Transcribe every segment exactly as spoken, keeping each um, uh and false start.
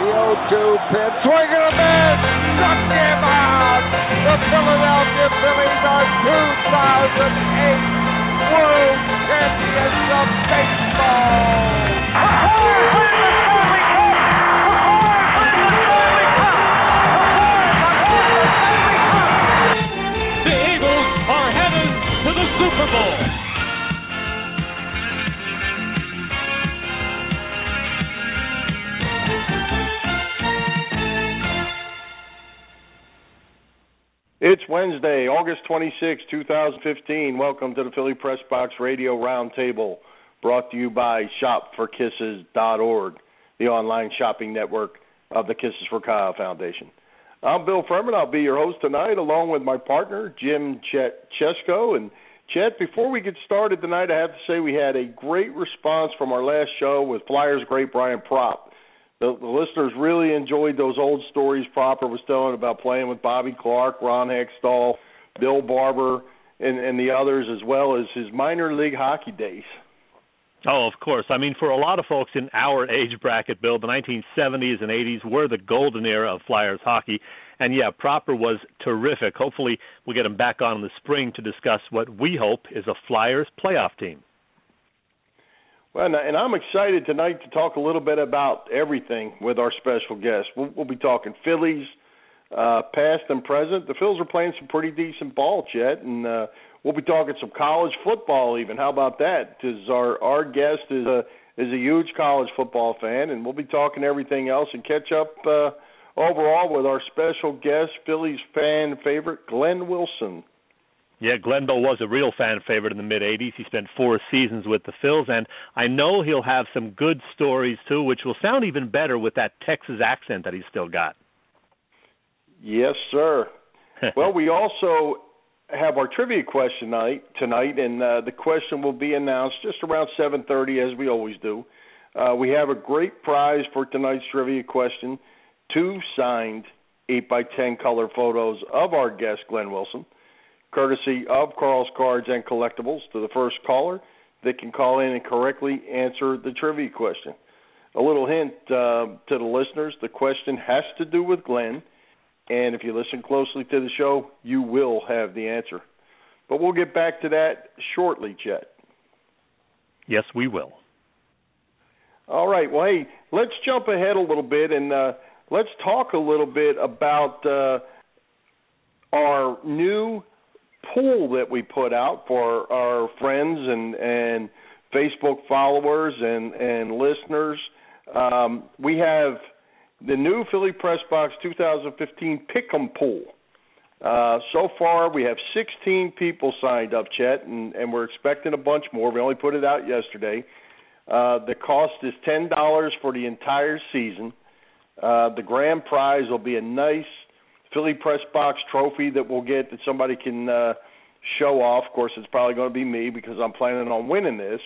The oh two pitch, swing and a miss, struck him out. The Philadelphia Phillies are two thousand eight World Champions of Baseball. The Eagles are headed to the Super Bowl. It's Wednesday, August twenty-sixth, twenty fifteen. Welcome to the Philly Press Box Radio Roundtable, brought to you by shop for kisses dot org, the online shopping network of the Kisses for Kyle Foundation. I'm Bill Furman. I'll be your host tonight, along with my partner, Jim Chet Chesko. And Chet, before we get started tonight, I have to say we had a great response from our last show with Flyers great Brian Propp. The, the listeners really enjoyed those old stories Propper was telling about playing with Bobby Clark, Ron Hextall, Bill Barber, and, and the others, as well as his minor league hockey days. Oh, of course. I mean, for a lot of folks in our age bracket, Bill, the nineteen seventies and eighties were the golden era of Flyers hockey. And, yeah, Propper was terrific. Hopefully we'll get him back on in the spring to discuss what we hope is a Flyers playoff team. Well, and I'm excited tonight to talk a little bit about everything with our special guest. We'll, we'll be talking Phillies, uh, past and present. The Phils are playing some pretty decent ball, Chet, and uh, we'll be talking some college football even. How about that? Because our, our guest is a, is a huge college football fan, and we'll be talking everything else and catch up uh, overall with our special guest, Phillies fan favorite, Glenn Wilson. Yeah, Glenn Bill was a real fan favorite in the mid-eighties. He spent four seasons with the Phils, and I know he'll have some good stories, too, which will sound even better with that Texas accent that he's still got. Yes, sir. Well, we also have our trivia question night tonight, and uh, the question will be announced just around seven thirty, as we always do. Uh, we have a great prize for tonight's trivia question, two signed eight by ten color photos of our guest, Glenn Wilson, courtesy of Carl's Cards and Collectibles. To the first caller that can call in and correctly answer the trivia question. A little hint uh, to the listeners, the question has to do with Glenn, and if you listen closely to the show, you will have the answer. But we'll get back to that shortly, Chet. Yes, we will. All right, well, hey, let's jump ahead a little bit, and uh, let's talk a little bit about uh, our new pool that we put out for our friends and, and Facebook followers and, and listeners. Um, we have the new Philly Press Box two thousand fifteen Pick'em Pool. Uh, so far, we have sixteen people signed up, Chet, and, and we're expecting a bunch more. We only put it out yesterday. Uh, the cost is ten dollars for the entire season. Uh, the grand prize will be a nice Philly Press Box trophy that we'll get that somebody can uh, show off. Of course, it's probably going to be me because I'm planning on winning this.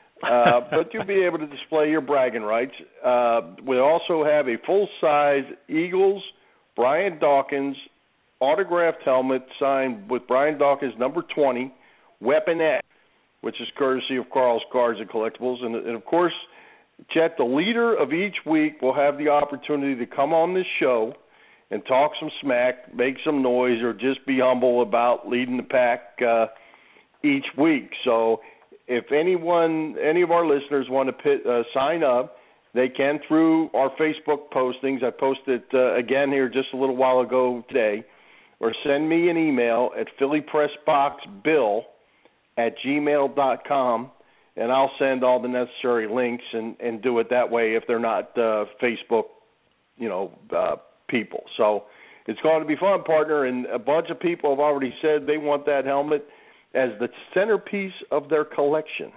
Uh, but you'll be able to display your bragging rights. Uh, we also have a full-size Eagles Brian Dawkins autographed helmet signed with Brian Dawkins number twenty, Weaponette, which is courtesy of Carl's Cards and Collectibles. And, and of course, Chet, the leader of each week will have the opportunity to come on this show and talk some smack, make some noise, or just be humble about leading the pack uh, each week. So if anyone, any of our listeners want to pit, uh, sign up, they can through our Facebook postings. I posted uh, again here just a little while ago today, or send me an email at phillypressboxbill at gmail dot com, and I'll send all the necessary links and, and do it that way if they're not uh, Facebook, you know, uh, people. So it's going to be fun, partner, and a bunch of people have already said they want that helmet as the centerpiece of their collection.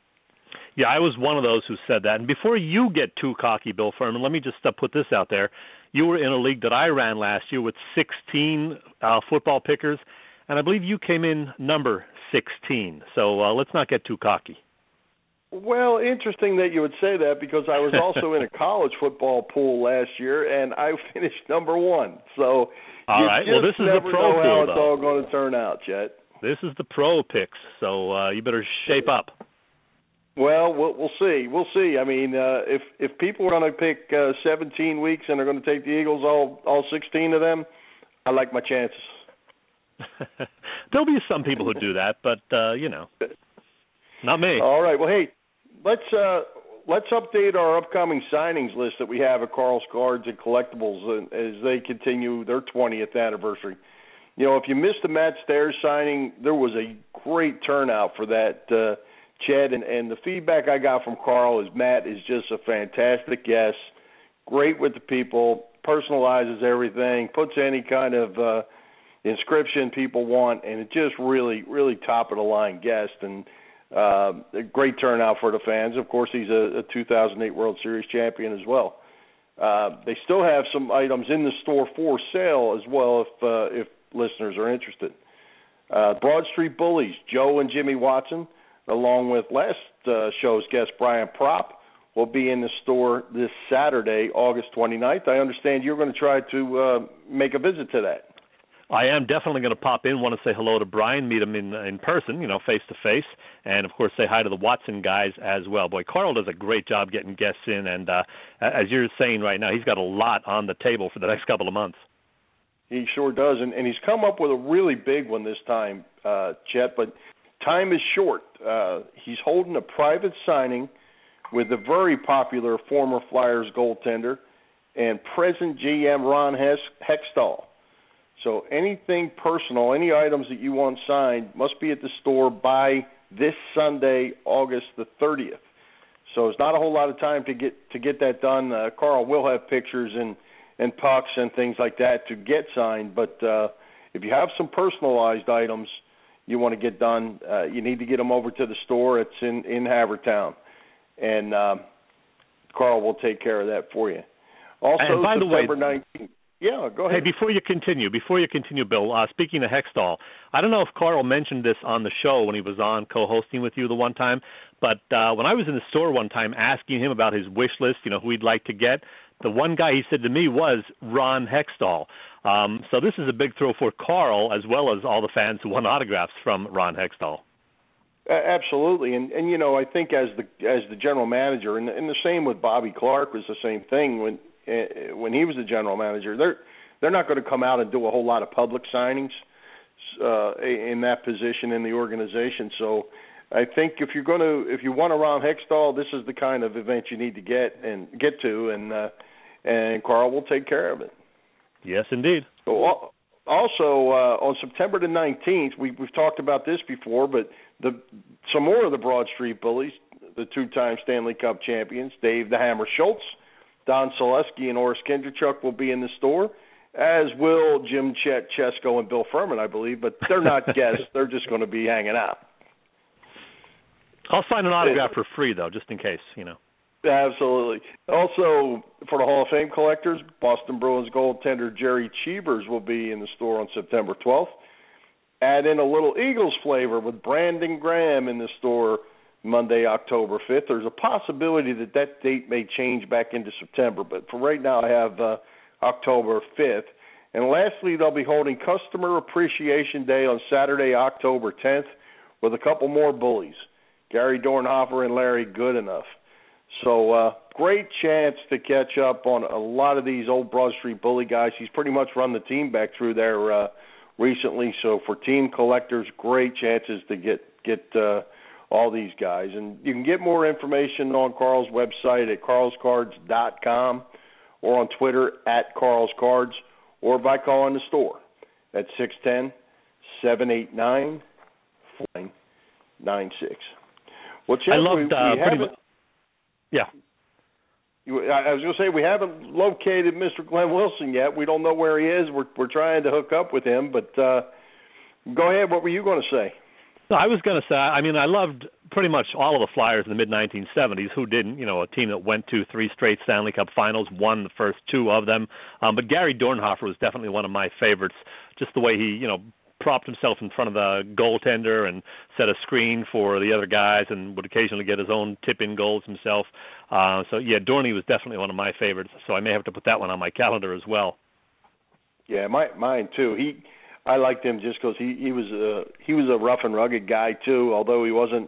Yeah, I was one of those who said that. And before you get too cocky, Bill Furman, let me just uh, put this out there. You were in a league that I ran last year with sixteen uh, football pickers, and I believe you came in number sixteen. So uh, let's not get too cocky. Well, interesting that you would say that because I was also in a college football pool last year, and I finished number one. So all you right. just Well, this is never the pro know pool, how it's though. all going to turn out, Chet. This is the pro picks, so uh, you better shape up. Well, we'll we'll see. We'll see. I mean, uh, if if people are going to pick uh, seventeen weeks and are going to take the Eagles, all all sixteen of them, I like my chances. There'll be some people who do that, but uh, you know, not me. All right. Well, hey, let's uh, let's update our upcoming signings list that we have at Carl's Cards and Collectibles as they continue their twentieth anniversary. You know, if you missed the Matt Stairs signing, there was a great turnout for that, uh, Ched, and, and the feedback I got from Carl is Matt is just a fantastic guest, great with the people, personalizes everything, puts any kind of uh, inscription people want, and it just really, really top-of-the-line guest, and uh, a great turnout for the fans. Of course, he's a, a two thousand eight World Series champion as well. Uh, they still have some items in the store for sale as well if uh, if listeners are interested. Uh, Broad Street Bullies, Joe and Jimmy Watson, along with last uh, show's guest, Brian Prop, will be in the store this Saturday, August twenty-ninth. I understand you're going to try to uh, make a visit to that. I am definitely going to pop in, want to say hello to Brian, meet him in in person, you know, face-to-face, and, of course, say hi to the Watson guys as well. Boy, Carl does a great job getting guests in, and uh, as you're saying right now, he's got a lot on the table for the next couple of months. He sure does, and, and he's come up with a really big one this time, uh, Chet, but time is short. Uh, he's holding a private signing with the very popular former Flyers goaltender and present G M Ron Hextall. So anything personal, any items that you want signed must be at the store by this Sunday, August the thirtieth. So it's not a whole lot of time to get to get that done. Uh, Carl will have pictures and and pucks and things like that to get signed. But uh, if you have some personalized items you want to get done, uh, you need to get them over to the store. It's in, in Havertown. And uh, Carl will take care of that for you. Also, and by September the way, nineteenth. Yeah, go ahead. Hey, before you continue, before you continue, Bill, uh, speaking of Hextall, I don't know if Carl mentioned this on the show when he was on co-hosting with you the one time, but uh, when I was in the store one time asking him about his wish list, you know, who he'd like to get, the one guy he said to me was Ron Hextall. Um, so this is a big throw for Carl as well as all the fans who won autographs from Ron Hextall. Uh, absolutely, and and you know I think as the as the general manager, and, and the same with Bobby Clark was the same thing when uh, when he was the general manager. They're they're not going to come out and do a whole lot of public signings uh, in that position in the organization. So I think if you're going to if you want a Ron Hextall, this is the kind of event you need to get and get to, and uh, and Carl will take care of it. Yes, indeed. So, also, uh, on September the nineteenth, we, we've talked about this before, but the some more of the Broad Street Bullies, the two-time Stanley Cup champions, Dave the Hammer Schultz, Don Selesky, and Oris Kindrachuk will be in the store, as will Jim Chet, Chesko, and Bill Furman, I believe, but they're not guests. They're just going to be hanging out. I'll sign an autograph for free, though, just in case, you know. Absolutely. Also, for the Hall of Fame collectors, Boston Bruins goaltender Jerry Cheevers will be in the store on September twelfth. Add in a little Eagles flavor with Brandon Graham in the store Monday, October fifth. There's a possibility that that date may change back into September, but for right now I have uh, October fifth. And lastly, they'll be holding Customer Appreciation Day on Saturday, October tenth, with a couple more bullies, Gary Dornhofer and Larry Goodenough. So uh, great chance to catch up on a lot of these old Broad Street Bully guys. He's pretty much run the team back through there uh, recently. So for team collectors, great chances to get get uh, all these guys. And you can get more information on Carl's website at carls cards dot com or on Twitter at Carl's Cards or by calling the store at six one zero, seven eight nine, four nine nine six. Well, Chip, I loved we, we uh, pretty haven't... much. Yeah. I was going to say, we haven't located Mister Glenn Wilson yet. We don't know where he is. We're we're trying to hook up with him. But uh, go ahead. What were you going to say? No, I was going to say, I mean, I loved pretty much all of the Flyers in the mid nineteen seventies. Who didn't? You know, a team that went to three straight Stanley Cup finals, won the first two of them. Um, but Gary Dornhofer was definitely one of my favorites, just the way he, you know, propped himself in front of the goaltender and set a screen for the other guys and would occasionally get his own tip-in goals himself. Uh, so, yeah, Dorney was definitely one of my favorites, so I may have to put that one on my calendar as well. Yeah, my, mine too. He, I liked him just because he, he was a he was a rough and rugged guy too. Although he wasn't,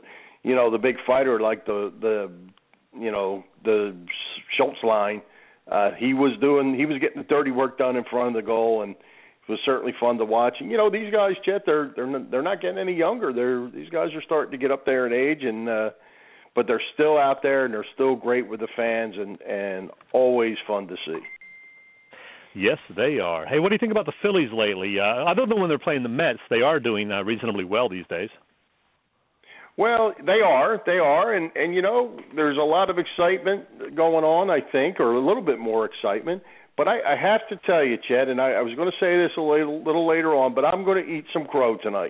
you know, the big fighter like the the you know the Schultz line. Uh, he was doing he was getting the dirty work done in front of the goal, and it was certainly fun to watch. And you know, these guys, Chet, they're they're not, they're not getting any younger. They're these guys are starting to get up there in age, and uh, but they're still out there and they're still great with the fans, and and always fun to see. Yes, they are. Hey, what do you think about the Phillies lately? Uh, other than when they're playing the Mets, they are doing uh, reasonably well these days. Well, they are. They are. And, and, you know, there's a lot of excitement going on, I think, or a little bit more excitement. But I, I have to tell you, Chet, and I, I was going to say this a little, little later on, but I'm going to eat some crow tonight.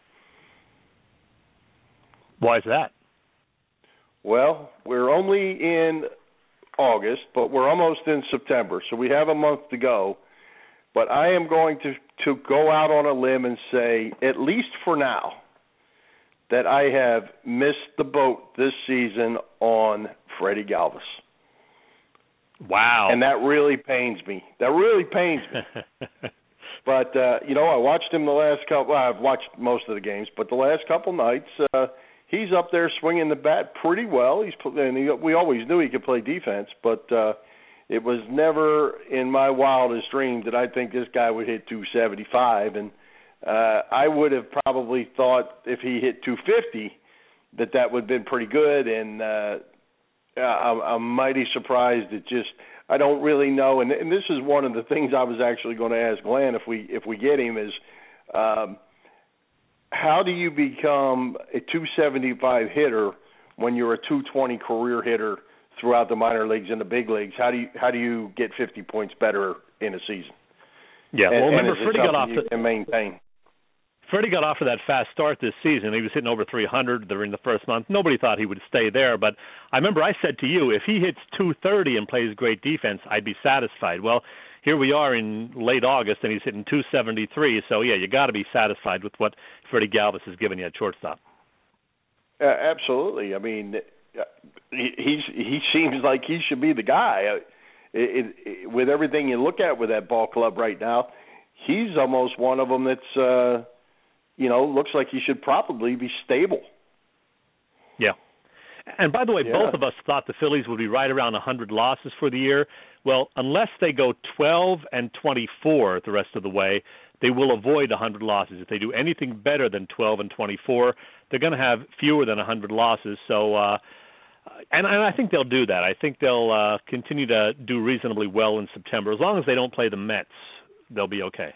Why is that? Well, we're only in August, but we're almost in September, so we have a month to go. But I am going to, to go out on a limb and say, at least for now, that I have missed the boat this season on Freddie Galvis. Wow. And that really pains me. That really pains me. But, uh, you know, I watched him the last couple, well, I've watched most of the games, but the last couple nights, uh, he's up there swinging the bat pretty well. He's and he, we always knew he could play defense, but uh, it was never in my wildest dream that I'd think this guy would hit two seventy-five. And uh, I would have probably thought if he hit two fifty that that would have been pretty good. And uh, I'm, I'm mighty surprised. It just I don't really know. And, and this is one of the things I was actually going to ask Glenn if we if we get him is. Um, How do you become a two seventy-five hitter when you're a two twenty career hitter throughout the minor leagues and the big leagues? How do you how do you get fifty points better in a season? Yeah, well, and, remember and Freddie got off to and maintain. Freddie got off to that fast start this season. He was hitting over three hundred during the first month. Nobody thought he would stay there, but I remember I said to you, if he hits two thirty and plays great defense, I'd be satisfied. Well, here we are in late August, and he's hitting two seventy-three. So, yeah, you got to be satisfied with what Freddie Galvis has given you at shortstop. Uh, absolutely. I mean, he he's, he seems like he should be the guy. It, it, it, with everything you look at with that ball club right now, he's almost one of them that's, uh, you know, looks like he should probably be stable. Yeah. And by the way, yeah. both of us thought the Phillies would be right around one hundred losses for the year. Well, unless they go twelve and twenty-four the rest of the way, they will avoid one hundred losses. If they do anything better than twelve and twenty-four, they're going to have fewer than one hundred losses. So, uh, and, and I think they'll do that. I think they'll uh, continue to do reasonably well in September. As long as they don't play the Mets, they'll be okay.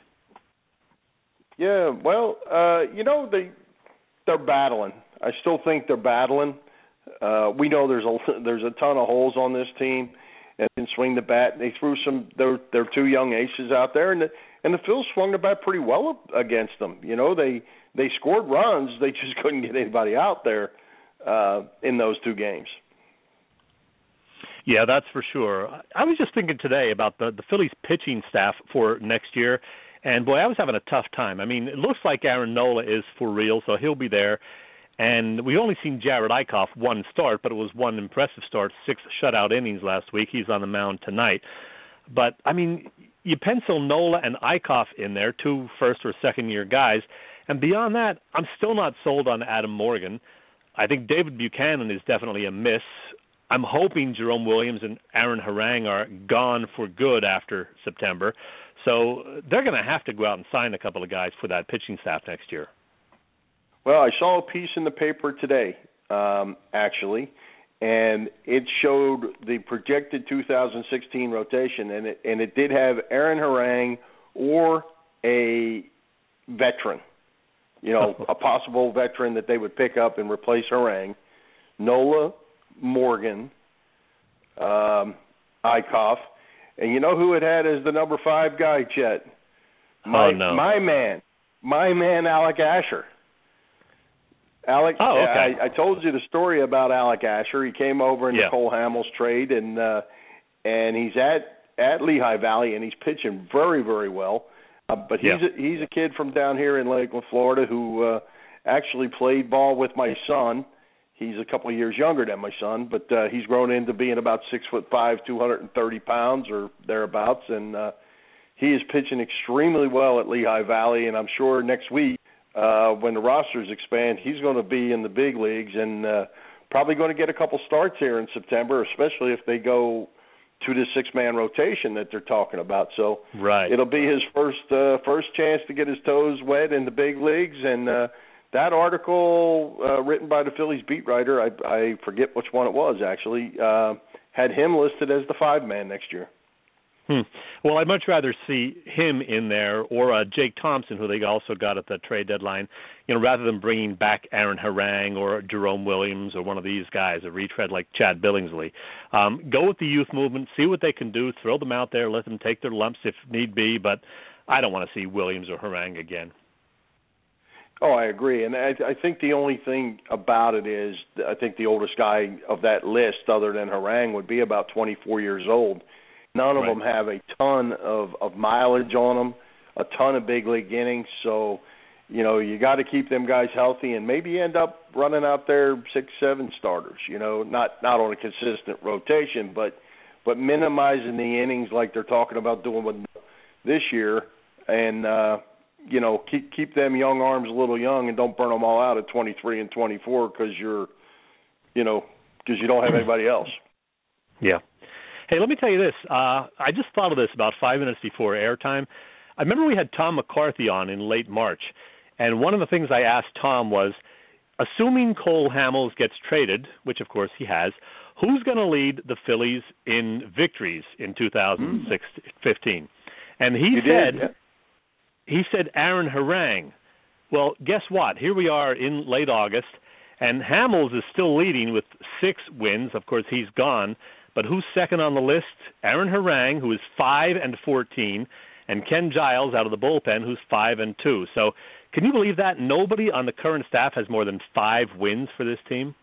Yeah, well, uh, you know, they, they're battling. I still think they're battling. Uh, we know there's a there's a ton of holes on this team, and can swing the bat. They threw some their their two young aces out there, and the, and the Phils swung the bat pretty well against them. You know, they they scored runs, they just couldn't get anybody out there uh, in those two games. Yeah, that's for sure. I was just thinking today about the the Phillies pitching staff for next year, and boy, I was having a tough time. I mean, it looks like Aaron Nola is for real, so he'll be there. And we've only seen Jared Eichhoff one start, but it was one impressive start, six shutout innings last week. He's on the mound tonight. But, I mean, you pencil Nola and Eichhoff in there, two first- or second-year guys. And beyond that, I'm still not sold on Adam Morgan. I think David Buchanan is definitely a miss. I'm hoping Jerome Williams and Aaron Harang are gone for good after September. So they're going to have to go out and sign a couple of guys for that pitching staff next year. Well, I saw a piece in the paper today, um, actually, and it showed the projected two thousand sixteen rotation, and it, and it did have Aaron Harang or a veteran, you know, a possible veteran that they would pick up and replace Harang, Nola, Morgan, um, Eichhoff, and you know who it had as the number five guy, Chet? My, oh, no. my man, my man, Alec Asher. Alec, oh, okay. I, I told you the story about Alec Asher. He came over in yeah. the Cole Hamels trade, and uh, and he's at at Lehigh Valley, and he's pitching very, very well. Uh, but he's yeah. a, he's a kid from down here in Lakeland, Florida, who uh, actually played ball with my son. He's a couple of years younger than my son, but uh, he's grown into being about six foot five, two hundred and thirty pounds or thereabouts, and uh, he is pitching extremely well at Lehigh Valley. And I'm sure next week uh, when the rosters expand, he's going to be in the big leagues and uh, probably going to get a couple starts here in September, especially if they go to the six-man rotation that they're talking about. So right. it'll be his first uh, first chance to get his toes wet in the big leagues. And uh, that article uh, written by the Phillies beat writer, I, I forget which one it was actually, uh, had him listed as the five-man next year. Hmm. Well, I'd much rather see him in there or uh, Jake Thompson, who they also got at the trade deadline, you know, rather than bringing back Aaron Harang or Jerome Williams or one of these guys, a retread like Chad Billingsley. Um, go with the youth movement, see what they can do, throw them out there, let them take their lumps if need be, but I don't want to see Williams or Harang again. Oh, I agree. And I, I think the only thing about it is I think the oldest guy of that list other than Harang would be about twenty-four years old. None of right. them have a ton of, of mileage on them, a ton of big league innings. So, you know, you got to keep them guys healthy and maybe end up running out there six, seven starters. You know, not not on a consistent rotation, but but minimizing the innings like they're talking about doing with this year, and uh, you know, keep keep them young arms a little young and don't burn them all out at twenty-three and twenty-four because you're, you know, because you don't have anybody else. Yeah. Hey, let me tell you this. Uh, I just thought of this about five minutes before airtime. I remember we had Tom McCarthy on in late March, and one of the things I asked Tom was, assuming Cole Hamels gets traded, which of course he has, who's going to lead the Phillies in victories in two thousand fifteen? And he you said, did, yeah. he said Aaron Harang. Well, guess what? Here we are in late August, and Hamels is still leading with six wins. Of course, he's gone. But who's second on the list? Aaron Harang, who is five and fourteen, and Ken Giles out of the bullpen, who's five and two. So, can you believe that nobody on the current staff has more than five wins for this team?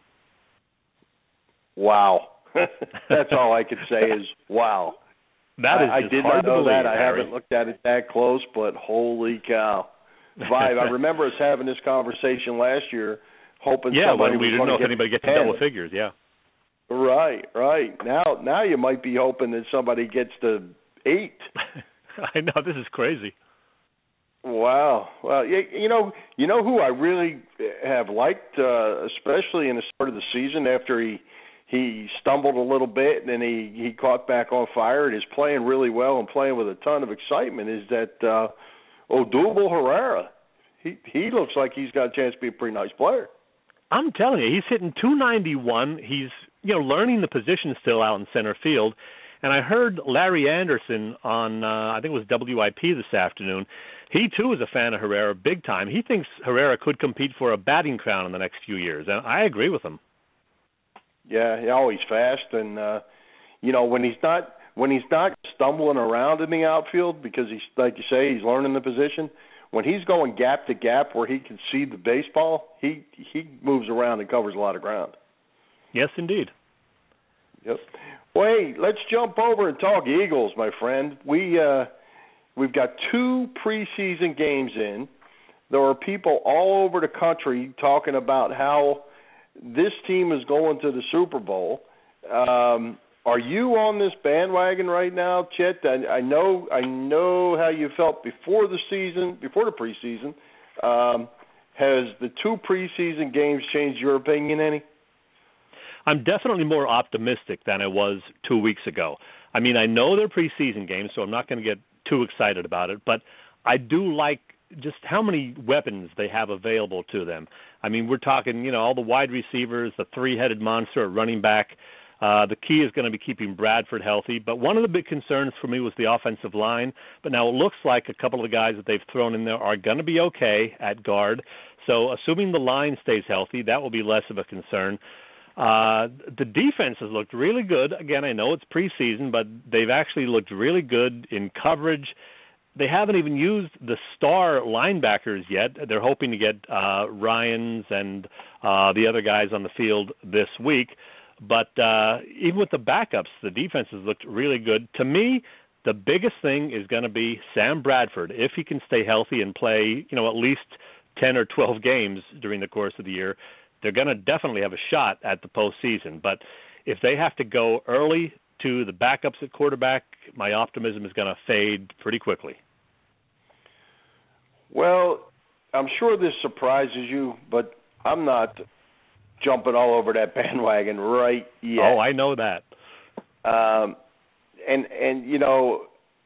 Wow, that's all I could say is wow. That is I, I just did hard not know to believe, that. I Harry. haven't looked at it that close, but holy cow, five. I remember us having this conversation last year, hoping yeah, somebody but we was didn't know if get anybody gets to ten. double figures. Yeah. Right, right. Now, now you might be hoping that somebody gets to eight. I know, this is crazy. Wow. Well, you, you know, you know who I really have liked, uh, especially in the start of the season after he he stumbled a little bit and then he he caught back on fire and is playing really well and playing with a ton of excitement. Is that uh, Odubel Herrera? He he looks like he's got a chance to be a pretty nice player. I'm telling you, he's hitting two ninety-one. He's, you know, learning the position still out in center field. And I heard Larry Anderson on, uh, I think it was W I P this afternoon. He, too, is a fan of Herrera big time. He thinks Herrera could compete for a batting crown in the next few years. And I agree with him. Yeah, he always fast. And, uh, you know, when he's not when he's not stumbling around in the outfield because he's, like you say, he's learning the position, when he's going gap to gap where he can see the baseball, he he moves around and covers a lot of ground. Yes, indeed. Yep. Well, hey, let's jump over and talk Eagles, my friend. We uh, we've got two preseason games in. There are people all over the country talking about how this team is going to the Super Bowl. Um, Are you on this bandwagon right now, Chet? I, I know, I know how you felt before the season, before the preseason. Um, has the two preseason games changed your opinion any? I'm definitely more optimistic than I was two weeks ago. I mean, I know they're preseason games, so I'm not going to get too excited about it. But I do like just how many weapons they have available to them. I mean, we're talking, you know, all the wide receivers, the three-headed monster at running back. Uh, the key is going to be keeping Bradford healthy. But one of the big concerns for me was the offensive line. But now it looks like a couple of the guys that they've thrown in there are going to be okay at guard. So assuming the line stays healthy, that will be less of a concern. Uh, the defense has looked really good. Again, I know it's preseason, but they've actually looked really good in coverage. They haven't even used the star linebackers yet. They're hoping to get uh, Ryans and uh, the other guys on the field this week. But uh, even with the backups, the defense has looked really good. To me, the biggest thing is going to be Sam Bradford. If he can stay healthy and play, you know, at least ten or twelve games during the course of the year, they're going to definitely have a shot at the postseason. But if they have to go early to the backups at quarterback, my optimism is going to fade pretty quickly. Well, I'm sure this surprises you, but I'm not jumping all over that bandwagon right yet. Oh, I know that. Um, and and you know,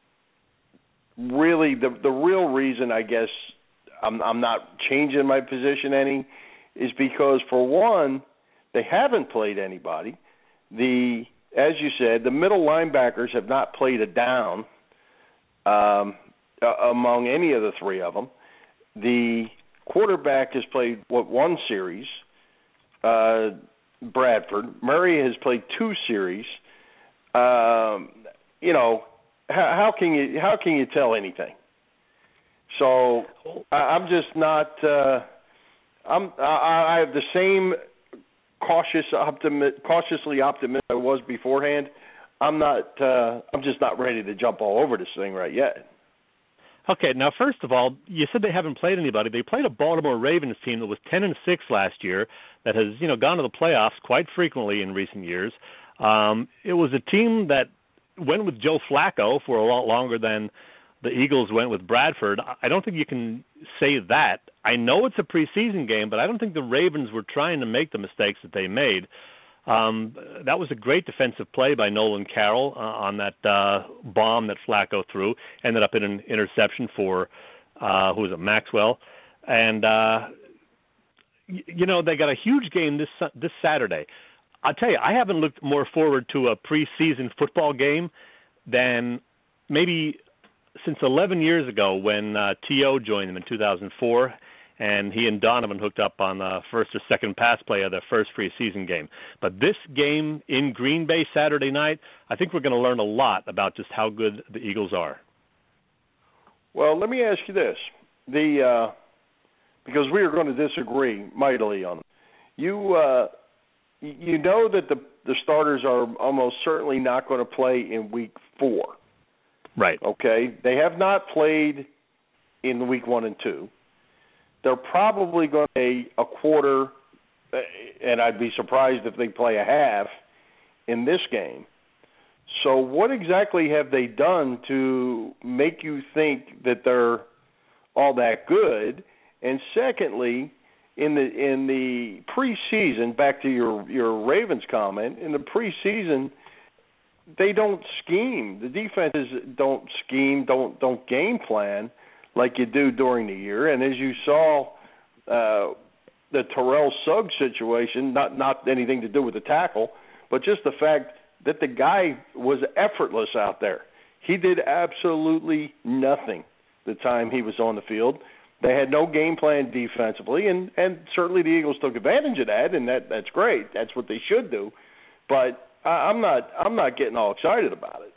really, the the real reason I guess I'm I'm not changing my position any is because, for one, they haven't played anybody. The as you said, the middle linebackers have not played a down um, among any of the three of them. The quarterback has played what one series. Uh, Bradford. Murray has played two series. Um, you know, how, how can you how can you tell anything? So I, I'm just not. Uh, I'm. I, I have the same cautious optimi- cautiously optimistic I was beforehand. I'm not. Uh, I'm just not ready to jump all over this thing right yet. Okay, now first of all, you said they haven't played anybody. They played a Baltimore Ravens team that was ten and six last year, that has you know gone to the playoffs quite frequently in recent years. Um, it was a team that went with Joe Flacco for a lot longer than the Eagles went with Bradford. I don't think you can say that. I know it's a preseason game, but I don't think the Ravens were trying to make the mistakes that they made. Um, that was a great defensive play by Nolan Carroll uh, on that uh, bomb that Flacco threw. Ended up in an interception for, uh, who was it, Maxwell. And, uh, y- you know, they got a huge game this this Saturday. I'll tell you, I haven't looked more forward to a preseason football game than maybe since eleven years ago when uh, T O joined them in two thousand four. And he and Donovan hooked up on the first or second pass play of their first preseason game. But this game in Green Bay Saturday night, I think we're going to learn a lot about just how good the Eagles are. Well, let me ask you this: the uh, because we are going to disagree mightily on it. You uh, you know that the the starters are almost certainly not going to play in week four, right? Okay, they have not played in week one and two. They're probably going to play a quarter, and I'd be surprised if they play a half in this game. So what exactly have they done to make you think that they're all that good? And secondly, in the in the preseason, back to your, your Ravens comment, in the preseason, they don't scheme. The defenses don't scheme, don't don't game plan like you do during the year. And as you saw, uh, the Terrell Suggs situation, not not anything to do with the tackle, but just the fact that the guy was effortless out there. He did absolutely nothing the time he was on the field. They had no game plan defensively, and, and certainly the Eagles took advantage of that, and that that's great. That's what they should do. But I, I'm not I'm not getting all excited about it.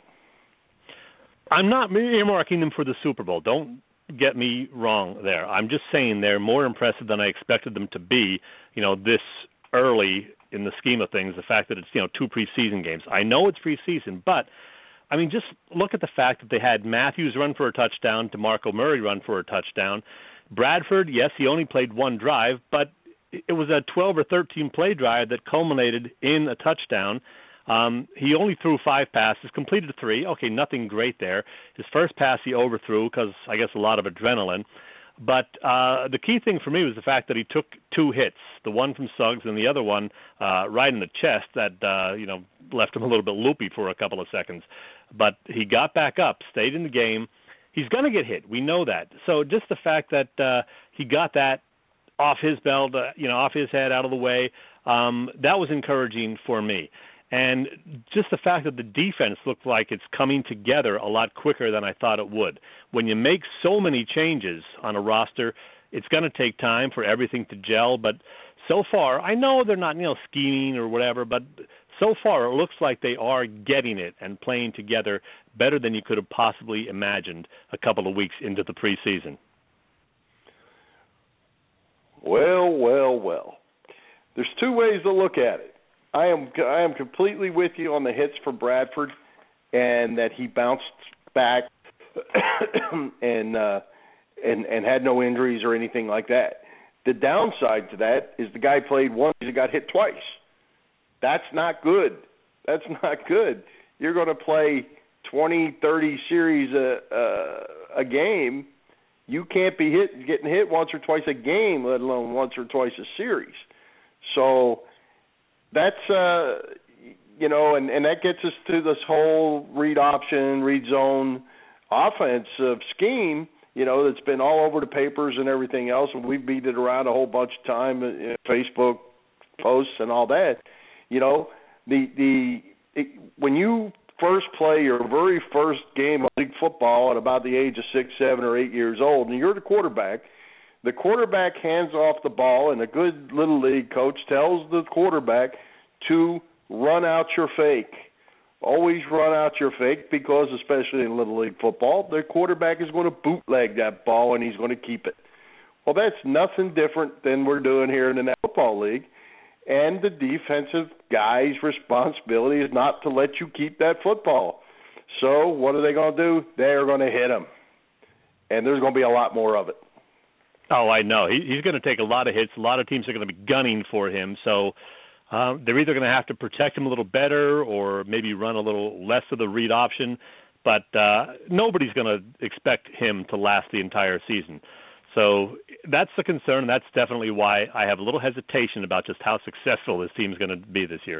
I'm not earmarking them for the Super Bowl. Don't get me wrong there. I'm just saying they're more impressive than I expected them to be, you know, this early in the scheme of things, the fact that it's, you know, two preseason games. I know it's preseason, but, I mean, just look at the fact that they had Matthews run for a touchdown, DeMarco Murray run for a touchdown. Bradford, yes, he only played one drive, but it was a twelve or thirteen play drive that culminated in a touchdown. Um, he only threw five passes, completed three. Okay, nothing great there. His first pass he overthrew because, I guess, a lot of adrenaline. But uh, the key thing for me was the fact that he took two hits, the one from Suggs and the other one uh, right in the chest that, uh, you know, left him a little bit loopy for a couple of seconds. But he got back up, stayed in the game. He's going to get hit. We know that. So just the fact that uh, he got that off his belt, uh, you know, off his head, out of the way, um, that was encouraging for me. And just the fact that the defense looked like it's coming together a lot quicker than I thought it would. When you make so many changes on a roster, it's going to take time for everything to gel. But so far, I know they're not, you know, scheming or whatever, but so far it looks like they are getting it and playing together better than you could have possibly imagined a couple of weeks into the preseason. Well, well, well. There's two ways to look at it. I am I am completely with you on the hits for Bradford, and that he bounced back and uh, and and had no injuries or anything like that. The downside to that is the guy played once and got hit twice. That's not good. That's not good. You're going to play twenty, thirty series a, a, a game, you can't be hit getting hit once or twice a game, let alone once or twice a series. So that's uh, you know, and, and that gets us to this whole read option, read zone offensive scheme. You know, that's been all over the papers and everything else, and we beat it around a whole bunch of time in Facebook posts and all that. You know, the the it, when you first play your very first game of league football at about the age of six, seven, or eight years old, and you're the quarterback, the quarterback hands off the ball, and a good little league coach tells the quarterback to run out your fake. Always run out your fake because, especially in Little League football, the quarterback is going to bootleg that ball and he's going to keep it. Well, that's nothing different than we're doing here in the National Football League. And the defensive guy's responsibility is not to let you keep that football. So what are they going to do? They're going to hit him. And there's going to be a lot more of it. Oh, I know. He, he's going to take a lot of hits. A lot of teams are going to be gunning for him. So Um, they're either going to have to protect him a little better or maybe run a little less of the read option, but uh, nobody's going to expect him to last the entire season. So that's the concern, and that's definitely why I have a little hesitation about just how successful this team is going to be this year.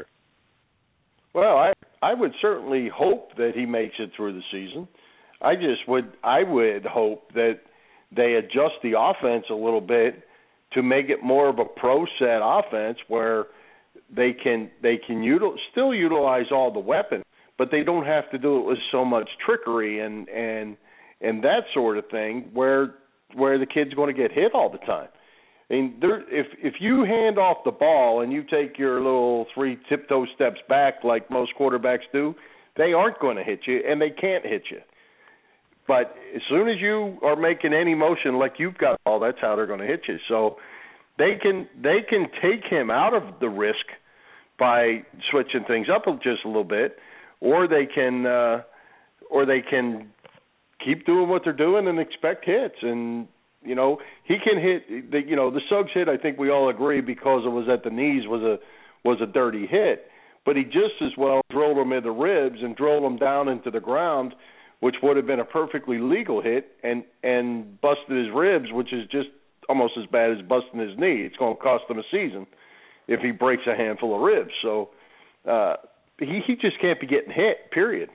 Well, I I would certainly hope that he makes it through the season. I just would I would hope that they adjust the offense a little bit to make it more of a pro set offense where They can they can util, still utilize all the weapons, but they don't have to do it with so much trickery and and and that sort of thing where where the kid's going to get hit all the time. I mean, there, if if you hand off the ball and you take your little three tiptoe steps back like most quarterbacks do, they aren't going to hit you and they can't hit you. But as soon as you are making any motion like you've got, oh, that's how they're going to hit you. So They can they can take him out of the risk by switching things up just a little bit, or they can uh, or they can keep doing what they're doing and expect hits. And you know he can hit. The, you know the Suggs hit. I think we all agree because it was at the knees was a was a dirty hit, but he just as well drilled him in the ribs and drilled him down into the ground, which would have been a perfectly legal hit, and and busted his ribs, which is just almost as bad as busting his knee. It's going to cost him a season if he breaks a handful of ribs. So uh, he, he just can't be getting hit, period.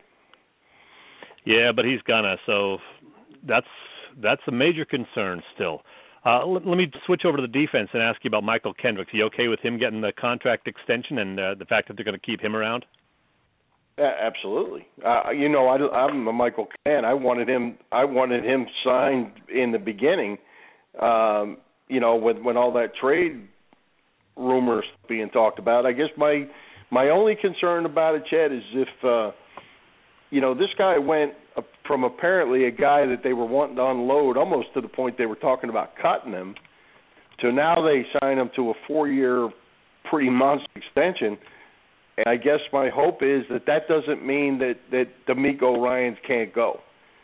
Yeah, but he's gonna. So that's that's a major concern still. Uh, let, let me switch over to the defense and ask you about Michael Kendricks. Are you okay with him getting the contract extension and uh, the fact that they're going to keep him around? Yeah, absolutely. Uh, you know, I, I'm a Michael fan. I wanted him. I wanted him signed in the beginning. Um, you know, when when all that trade rumors being talked about, I guess my my only concern about it, Chad, is if uh, you know this guy went from apparently a guy that they were wanting to unload almost to the point they were talking about cutting him, to now they sign him to a four-year pretty monster extension. And I guess my hope is that that doesn't mean that that D'Amico Ryans can't go.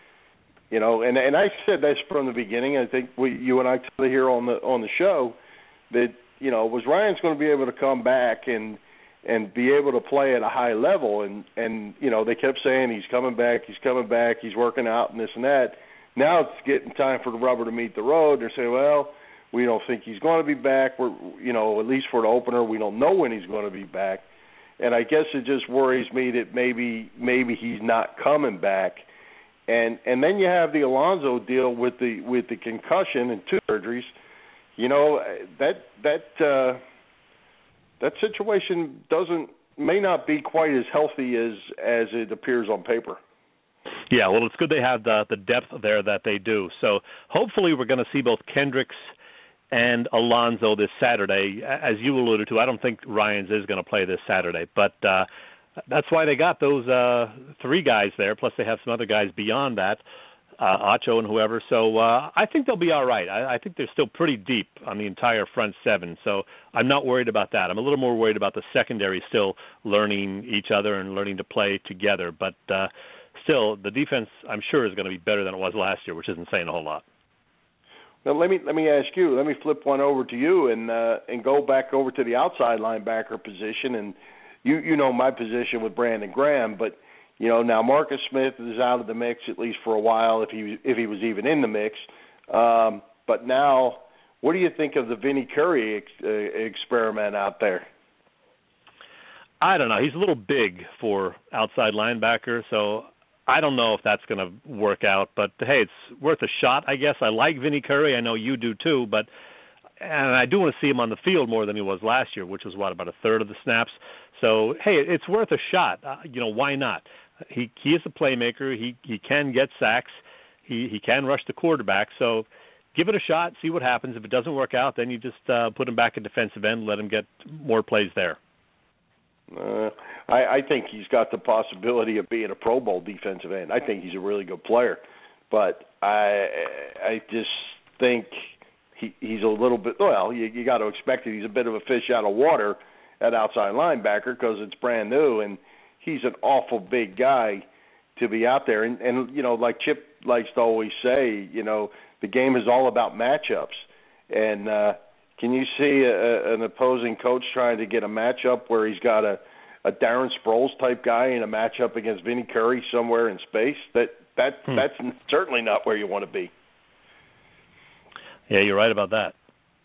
You know, and and I said this from the beginning. I think we, you and I said it here on the on the show that you know was Ryans going to be able to come back and and be able to play at a high level, and and you know they kept saying he's coming back, he's coming back, he's working out and this and that. Now it's getting time for the rubber to meet the road. They're saying, well, we don't think he's going to be back. We're you know at least for the opener, we don't know when he's going to be back, and I guess it just worries me that maybe maybe he's not coming back. And and then you have the Alonso deal with the with the concussion and two surgeries. You know that that uh, that situation doesn't may not be quite as healthy as as it appears on paper. Yeah, well, it's good they have the the depth there that they do. So hopefully we're going to see both Kendricks and Alonso this Saturday. As you alluded to, I don't think Ryans is going to play this Saturday, but. Uh, That's why they got those uh, three guys there, plus they have some other guys beyond that, uh, Acho and whoever. So uh, I think they'll be all right. I, I think they're still pretty deep on the entire front seven, so I'm not worried about that. I'm a little more worried about the secondary still learning each other and learning to play together. But uh, still, the defense, I'm sure, is going to be better than it was last year, which isn't saying a whole lot. Now, let me let me ask you, let me flip one over to you and uh, and go back over to the outside linebacker position. And You you know my position with Brandon Graham, but you know now Marcus Smith is out of the mix at least for a while, if he if he was even in the mix. Um, but now, what do you think of the Vinny Curry ex- uh, experiment out there? I don't know. He's a little big for outside linebacker, so I don't know if that's going to work out. But, hey, it's worth a shot, I guess. I like Vinny Curry. I know you do too. But and I do want to see him on the field more than he was last year, which was, what, about a third of the snaps. So, hey, it's worth a shot. Uh, you know, why not? He he is a playmaker. He he can get sacks. He he can rush the quarterback. So give it a shot, see what happens. If it doesn't work out, then you just uh, put him back at defensive end, let him get more plays there. Uh, I, I think he's got the possibility of being a Pro Bowl defensive end. I think he's a really good player, but I I just think he he's a little bit. Well, you, you got to expect it. He's a bit of a fish out of water at outside linebacker because it's brand new, and he's an awful big guy to be out there. And, and you know, like Chip likes to always say, you know, the game is all about matchups, and uh, can you see a, an opposing coach trying to get a matchup where he's got a, a Darren Sproles type guy in a matchup against Vinny Curry somewhere in space? That that hmm. that's certainly not where you want to be. Yeah, you're right about that.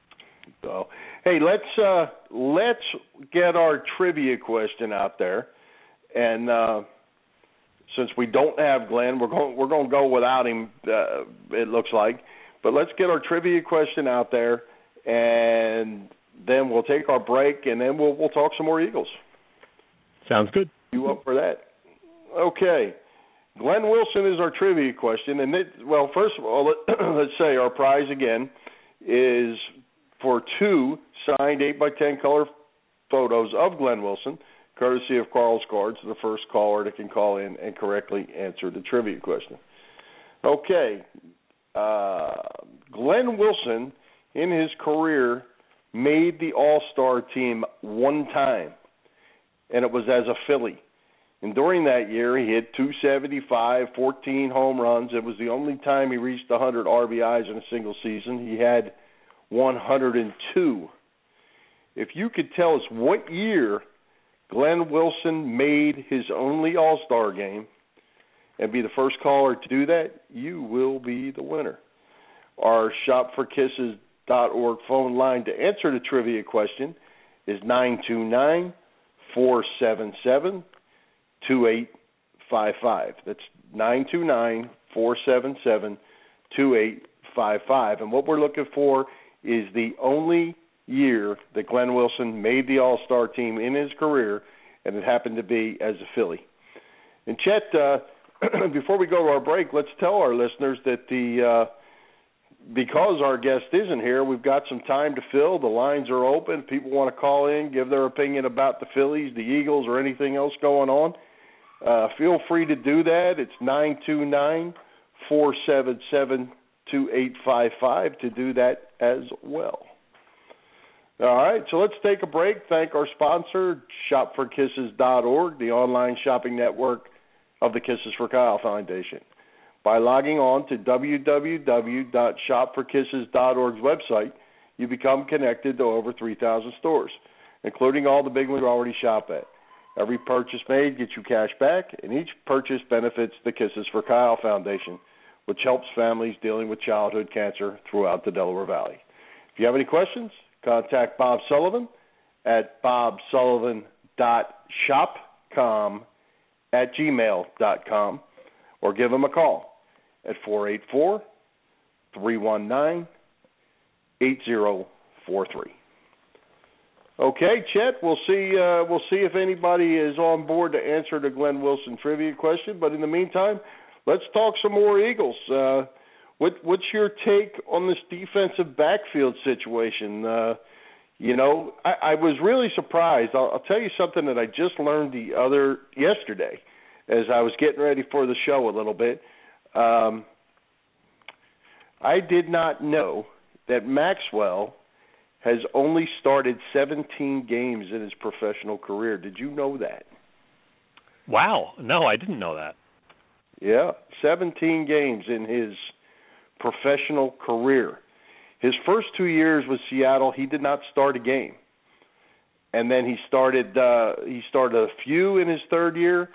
So, hey, let's uh, let's get our trivia question out there, and uh, since we don't have Glenn, we're going we're going to go without him. Uh, it looks like, but let's get our trivia question out there. And then we'll take our break, and then we'll we'll talk some more Eagles. Sounds good. You up for that? Okay. Glenn Wilson is our trivia question. And, it, well, first of all, let, let's say our prize again is for two signed eight by ten color photos of Glenn Wilson, courtesy of Carl's Cards, the first caller that can call in and correctly answer the trivia question. Okay. Uh, Glenn Wilson, in his career, made the All-Star team one time, and it was as a Philly. And during that year, he hit two seventy-five, fourteen home runs. It was the only time he reached one hundred R B Is in a single season. He had one hundred two. If you could tell us what year Glenn Wilson made his only All-Star game and be the first caller to do that, you will be the winner. Our Shop for Kisses dot org phone line to answer the trivia question is nine two nine, four seven seven, two eight five five. That's nine two nine, four seven seven, two eight five five. And what we're looking for is the only year that Glenn Wilson made the All-Star team in his career, and it happened to be as a Philly. And Chet, uh, before we go to our break, let's tell our listeners that the uh, because our guest isn't here, we've got some time to fill. The lines are open. People want to call in, give their opinion about the Phillies, the Eagles, or anything else going on. Uh, feel free to do that. It's nine two nine, four seven seven, two eight five five to do that as well. All right, so let's take a break. Thank our sponsor, Shop for Kisses dot org, the online shopping network of the Kisses for Kyle Foundation. By logging on to w w w dot shop for kisses dot org's website, you become connected to over three thousand stores, including all the big ones you already shop at. Every purchase made gets you cash back, and each purchase benefits the Kisses for Kyle Foundation, which helps families dealing with childhood cancer throughout the Delaware Valley. If you have any questions, contact Bob Sullivan at bob sullivan dot shopcom at gmail dot com, or give him a call at four eight four, three one nine, eight zero four three. Okay, Chet, we'll see uh, we'll see if anybody is on board to answer the Glenn Wilson trivia question. But in the meantime, let's talk some more Eagles. Uh, what, what's your take on this defensive backfield situation? Uh, you know, I, I was really surprised. I'll, I'll tell you something that I just learned the other yesterday as I was getting ready for the show a little bit. Um, I did not know that Maxwell has only started seventeen games in his professional career. Did you know that? Wow. No, I didn't know that. Yeah, seventeen games in his professional career. His first two years with Seattle, he did not start a game. And then he started uh, he started a few in his third year,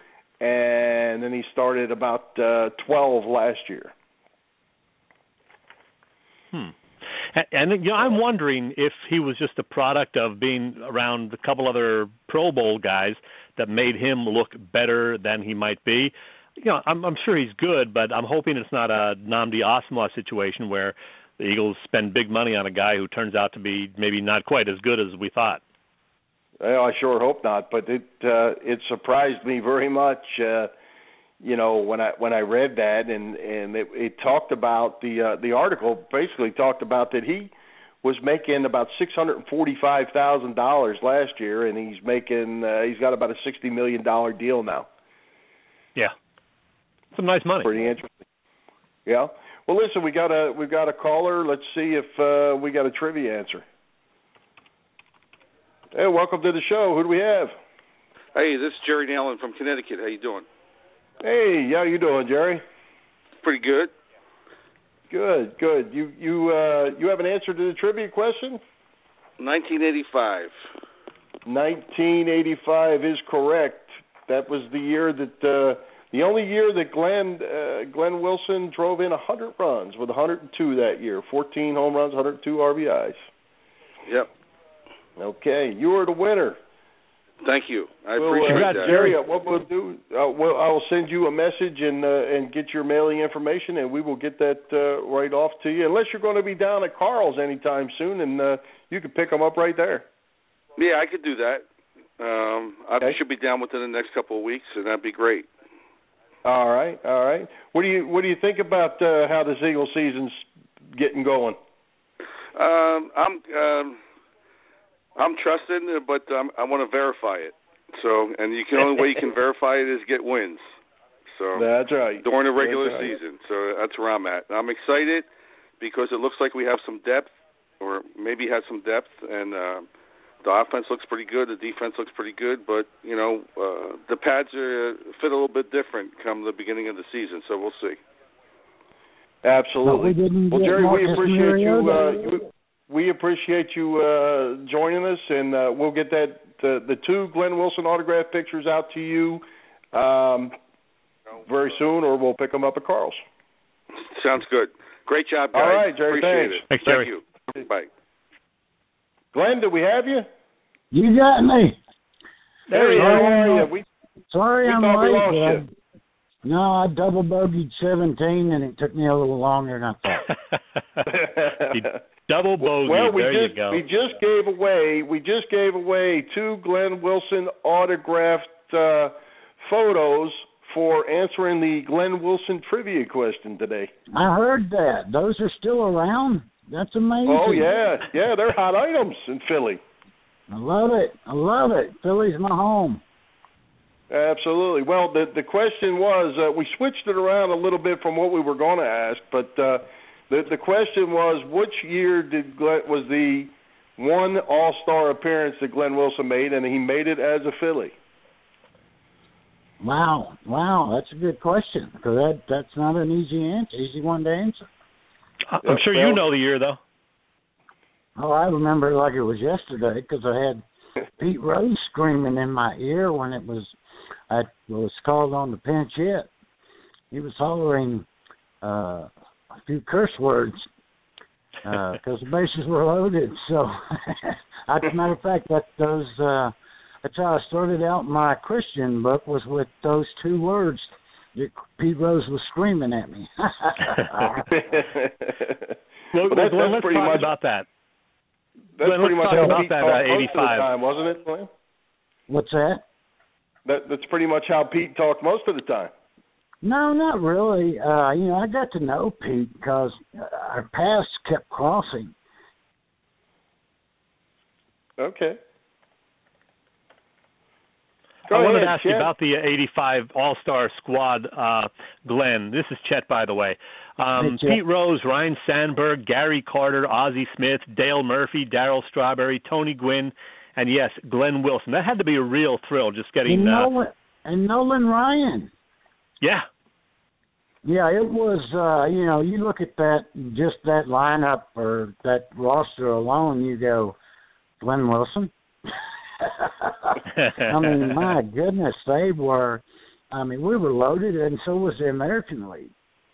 and then he started about uh, twelve last year. Hmm. And, and you know, I'm wondering if he was just a product of being around a couple other Pro Bowl guys that made him look better than he might be. You know, I'm, I'm sure he's good, but I'm hoping it's not a Nnamdi Asomugha situation where the Eagles spend big money on a guy who turns out to be maybe not quite as good as we thought. Well, I sure hope not, but it uh, it surprised me very much. Uh, you know, when I when I read that, and and it, it talked about the uh, the article basically talked about that he was making about six hundred and forty five thousand dollars last year, and he's making uh, he's got about a sixty million dollar deal now. Yeah, some nice money. Pretty interesting. Yeah. Well, listen, we got a we've got a caller. Let's see if uh, we got a trivia answer. Hey, welcome to the show. Who do we have? Hey, this is Jerry Nallen from Connecticut. How you doing? Hey, how you doing, Jerry? Pretty good. Good, good. You you uh, you have an answer to the trivia question? nineteen eighty-five. nineteen eighty-five is correct. That was the year that uh, the only year that Glenn uh, Glenn Wilson drove in one hundred runs with one hundred two that year. fourteen home runs, one hundred two R B Is. Yep. Okay, you are the winner. Thank you. I well, appreciate uh, that. Jerry, what we'll do, uh, we'll, I'll send you a message and uh, and get your mailing information, and we will get that uh, right off to you. Unless you're going to be down at Carl's anytime soon, and uh, you can pick them up right there. Yeah, I could do that. Um, I okay. should be down within the next couple of weeks, and that'd be great. All right, all right. What do you what do you think about uh, how this Eagle season's getting going? Um, I'm. Um, I'm trusting, but um, I want to verify it. So, and you can only way you can verify it is get wins. So that's right. During the regular right. season. So that's where I'm at. I'm excited because it looks like we have some depth, or maybe had some depth, and uh, the offense looks pretty good. The defense looks pretty good, but you know uh, the pads are fit a little bit different come the beginning of the season. So we'll see. Absolutely. We well, Jerry, we appreciate you. Uh, you We appreciate you uh, joining us, and uh, we'll get that the, the two Glenn Wilson autograph pictures out to you um, very soon, or we'll pick them up at Carl's. Sounds good. Great job, guys. All right, Jerry. Appreciate thanks. It. Thanks, Jerry. Thank you. Bye. Glenn, do we have you? You got me. Hey, how are you? We, Sorry we I'm thought we late. lost you. No, I double bogeyed seventeen, and it took me a little longer than I thought. Double bogey. Well, we there just you go. we just gave away we just gave away two Glenn Wilson autographed uh, photos for answering the Glenn Wilson trivia question today. I heard that. Those are still around. That's amazing. Oh yeah, yeah, they're hot items in Philly. I love it. I love it. Philly's my home. Absolutely. Well, the the question was uh, we switched it around a little bit from what we were going to ask, but. Uh, The the question was, which year did Glenn, was the one All-Star appearance that Glenn Wilson made, and he made it as a Philly? Wow, wow, that's a good question, because that, that's not an easy answer, easy one to answer. I'm yep, sure well, you know the year, though. Oh, I remember it like it was yesterday, because I had Pete Rose screaming in my ear when it was, I was called on the pinch hit. He was hollering uh, a few curse words because uh, the bases were loaded. So, as a matter of fact, that those uh, that's how I started out my Christian book, was with those two words. Pete Rose was screaming at me. well, well, that's, Glenn, that's let's pretty talk much about that. That's Glenn, pretty much how about Pete that, talked uh, most of the eighty-five. time, wasn't it, Glenn? What's that? That that's pretty much how Pete talked most of the time. No, not really. Uh, you know, I got to know Pete because our paths kept crossing. Okay. Go I ahead, wanted to ask Chet. you about the eighty-five All-Star squad, uh, Glenn. This is Chet, by the way. Um, hey, Pete Rose, Ryne Sandberg, Gary Carter, Ozzie Smith, Dale Murphy, Darryl Strawberry, Tony Gwynn, and, yes, Glenn Wilson. That had to be a real thrill just getting... And uh, Nolan, and Nolan Ryan. Yeah. Yeah, it was, uh, you know, you look at that, just that lineup or that roster alone, you go, Glenn Wilson? I mean, my goodness, they were, I mean, we were loaded, and so was the American League.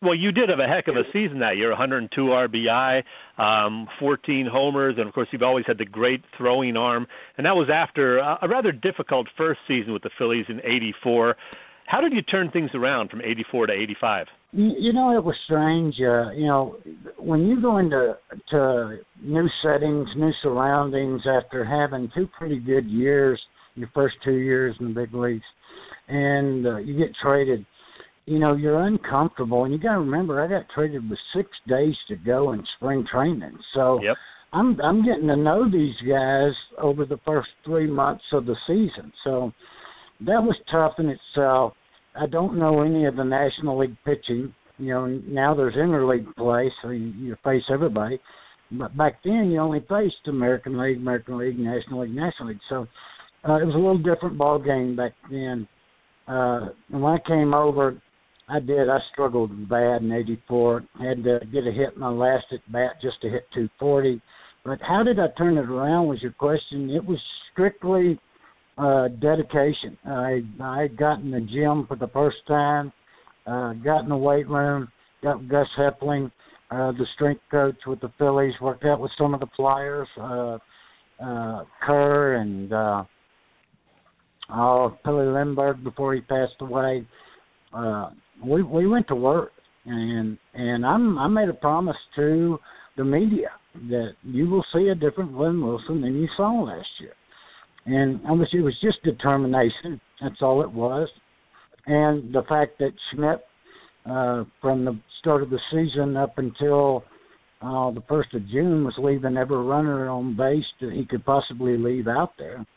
Well, you did have a heck of a season that year, one hundred two R B I, um, fourteen homers, and, of course, you've always had the great throwing arm. And that was after a, a rather difficult first season with the Phillies in eighty-four. How did you turn things around from eighty-four to eighty-five? You, you know, it was strange. Uh, you know, when you go into to new settings, new surroundings, after having two pretty good years, your first two years in the big leagues, and uh, you get traded, you know, you're uncomfortable. And you got to remember, I got traded with six days to go in spring training. So yep. I'm I'm getting to know these guys over the first three months of the season. So that was tough in itself. I don't know any of the National League pitching. You know, now there's interleague play, so you, you face everybody. But back then, you only faced American League, American League, National League, National League. So uh, it was a little different ball game back then. Uh, and when I came over, I did. I struggled bad in eighty-four. Had to get a hit in my last at bat just to hit two forty. But how did I turn it around was your question. It was strictly Uh, dedication. I I got in the gym for the first time, uh, got in the weight room, got Gus Hepling, uh, the strength coach with the Phillies, worked out with some of the Flyers, uh, uh, Kerr and uh, oh, Billy Lindbergh before he passed away. Uh, we we went to work, and and I'm I made a promise to the media that you will see a different Glenn Wilson than you saw last year. And I was, it was just determination. That's all it was. And the fact that Schmidt, uh, from the start of the season up until uh, the first of June, was leaving every runner on base that he could possibly leave out there.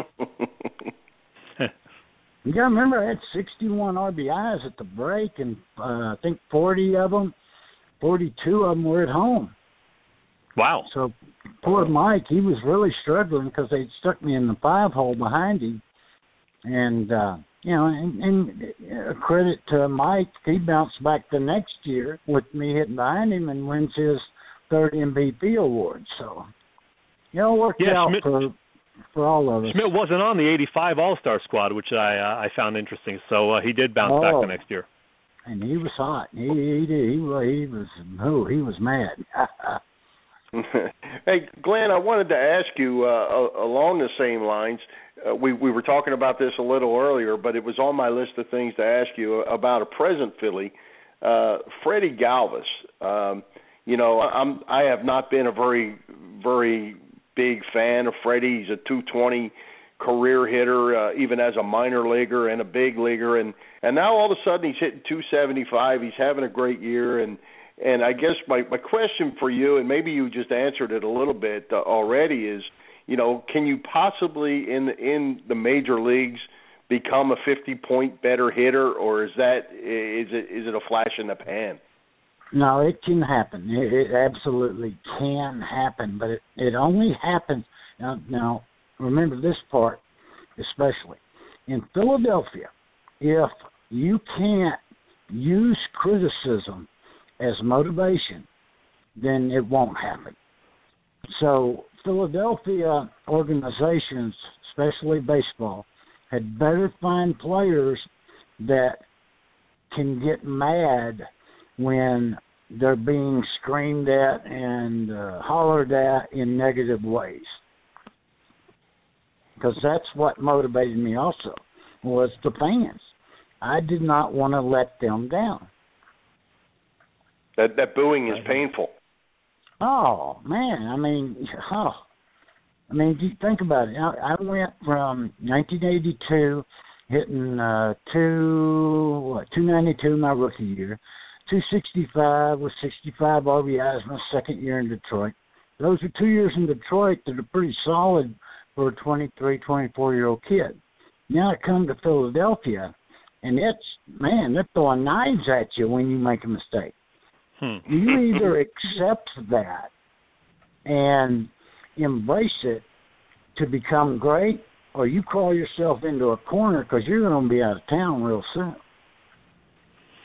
You got to remember, I had sixty-one R B Is at the break, and uh, I think forty of them, forty-two of them were at home. Wow. So poor Mike, he was really struggling because they'd stuck me in the five hole behind him. And, uh, you know, and, and a credit to Mike, he bounced back the next year with me hitting behind him and wins his third M V P award. So, you know, it worked yeah, out Schmidt, for, for all of us. Schmidt wasn't on the eighty-five All-Star squad, which I uh, I found interesting. So uh, he did bounce oh. back the next year. And he was hot. He he did. He, he was, oh, he was mad. Hey, Glenn, I wanted to ask you uh, along the same lines. Uh, we we were talking about this a little earlier, but it was on my list of things to ask you about a present Philly, uh, Freddie Galvis. Um, you know, I'm I have not been a very very big fan of Freddie. He's a two twenty career hitter, uh, even as a minor leaguer and a big leaguer, and and now all of a sudden he's hitting two seventy-five. He's having a great year, and. And I guess my, my question for you, and maybe you just answered it a little bit uh, already, is, you know, can you possibly in the, in the major leagues become a fifty-point better hitter, or is that is it is it a flash in the pan? No, it can happen. It, it absolutely can happen, but it, it only happens. Now, now, remember this part especially. In Philadelphia, if you can't use criticism as motivation, then it won't happen. So Philadelphia organizations, especially baseball, had better find players that can get mad when they're being screamed at and uh, hollered at in negative ways. Because that's what motivated me also, was the fans. I did not want to let them down. That that booing is painful. Oh man, I mean, oh, I mean, you think about it. I, I went from nineteen eighty-two hitting uh, two what two ninety-two my rookie year, two sixty-five with sixty-five R B Is my second year in Detroit. Those are two years in Detroit that are pretty solid for a twenty-three, twenty-four year old kid. Now I come to Philadelphia, and it's man, they're throwing knives at you when you make a mistake. You either accept that and embrace it to become great, or you crawl yourself into a corner because you're going to be out of town real soon.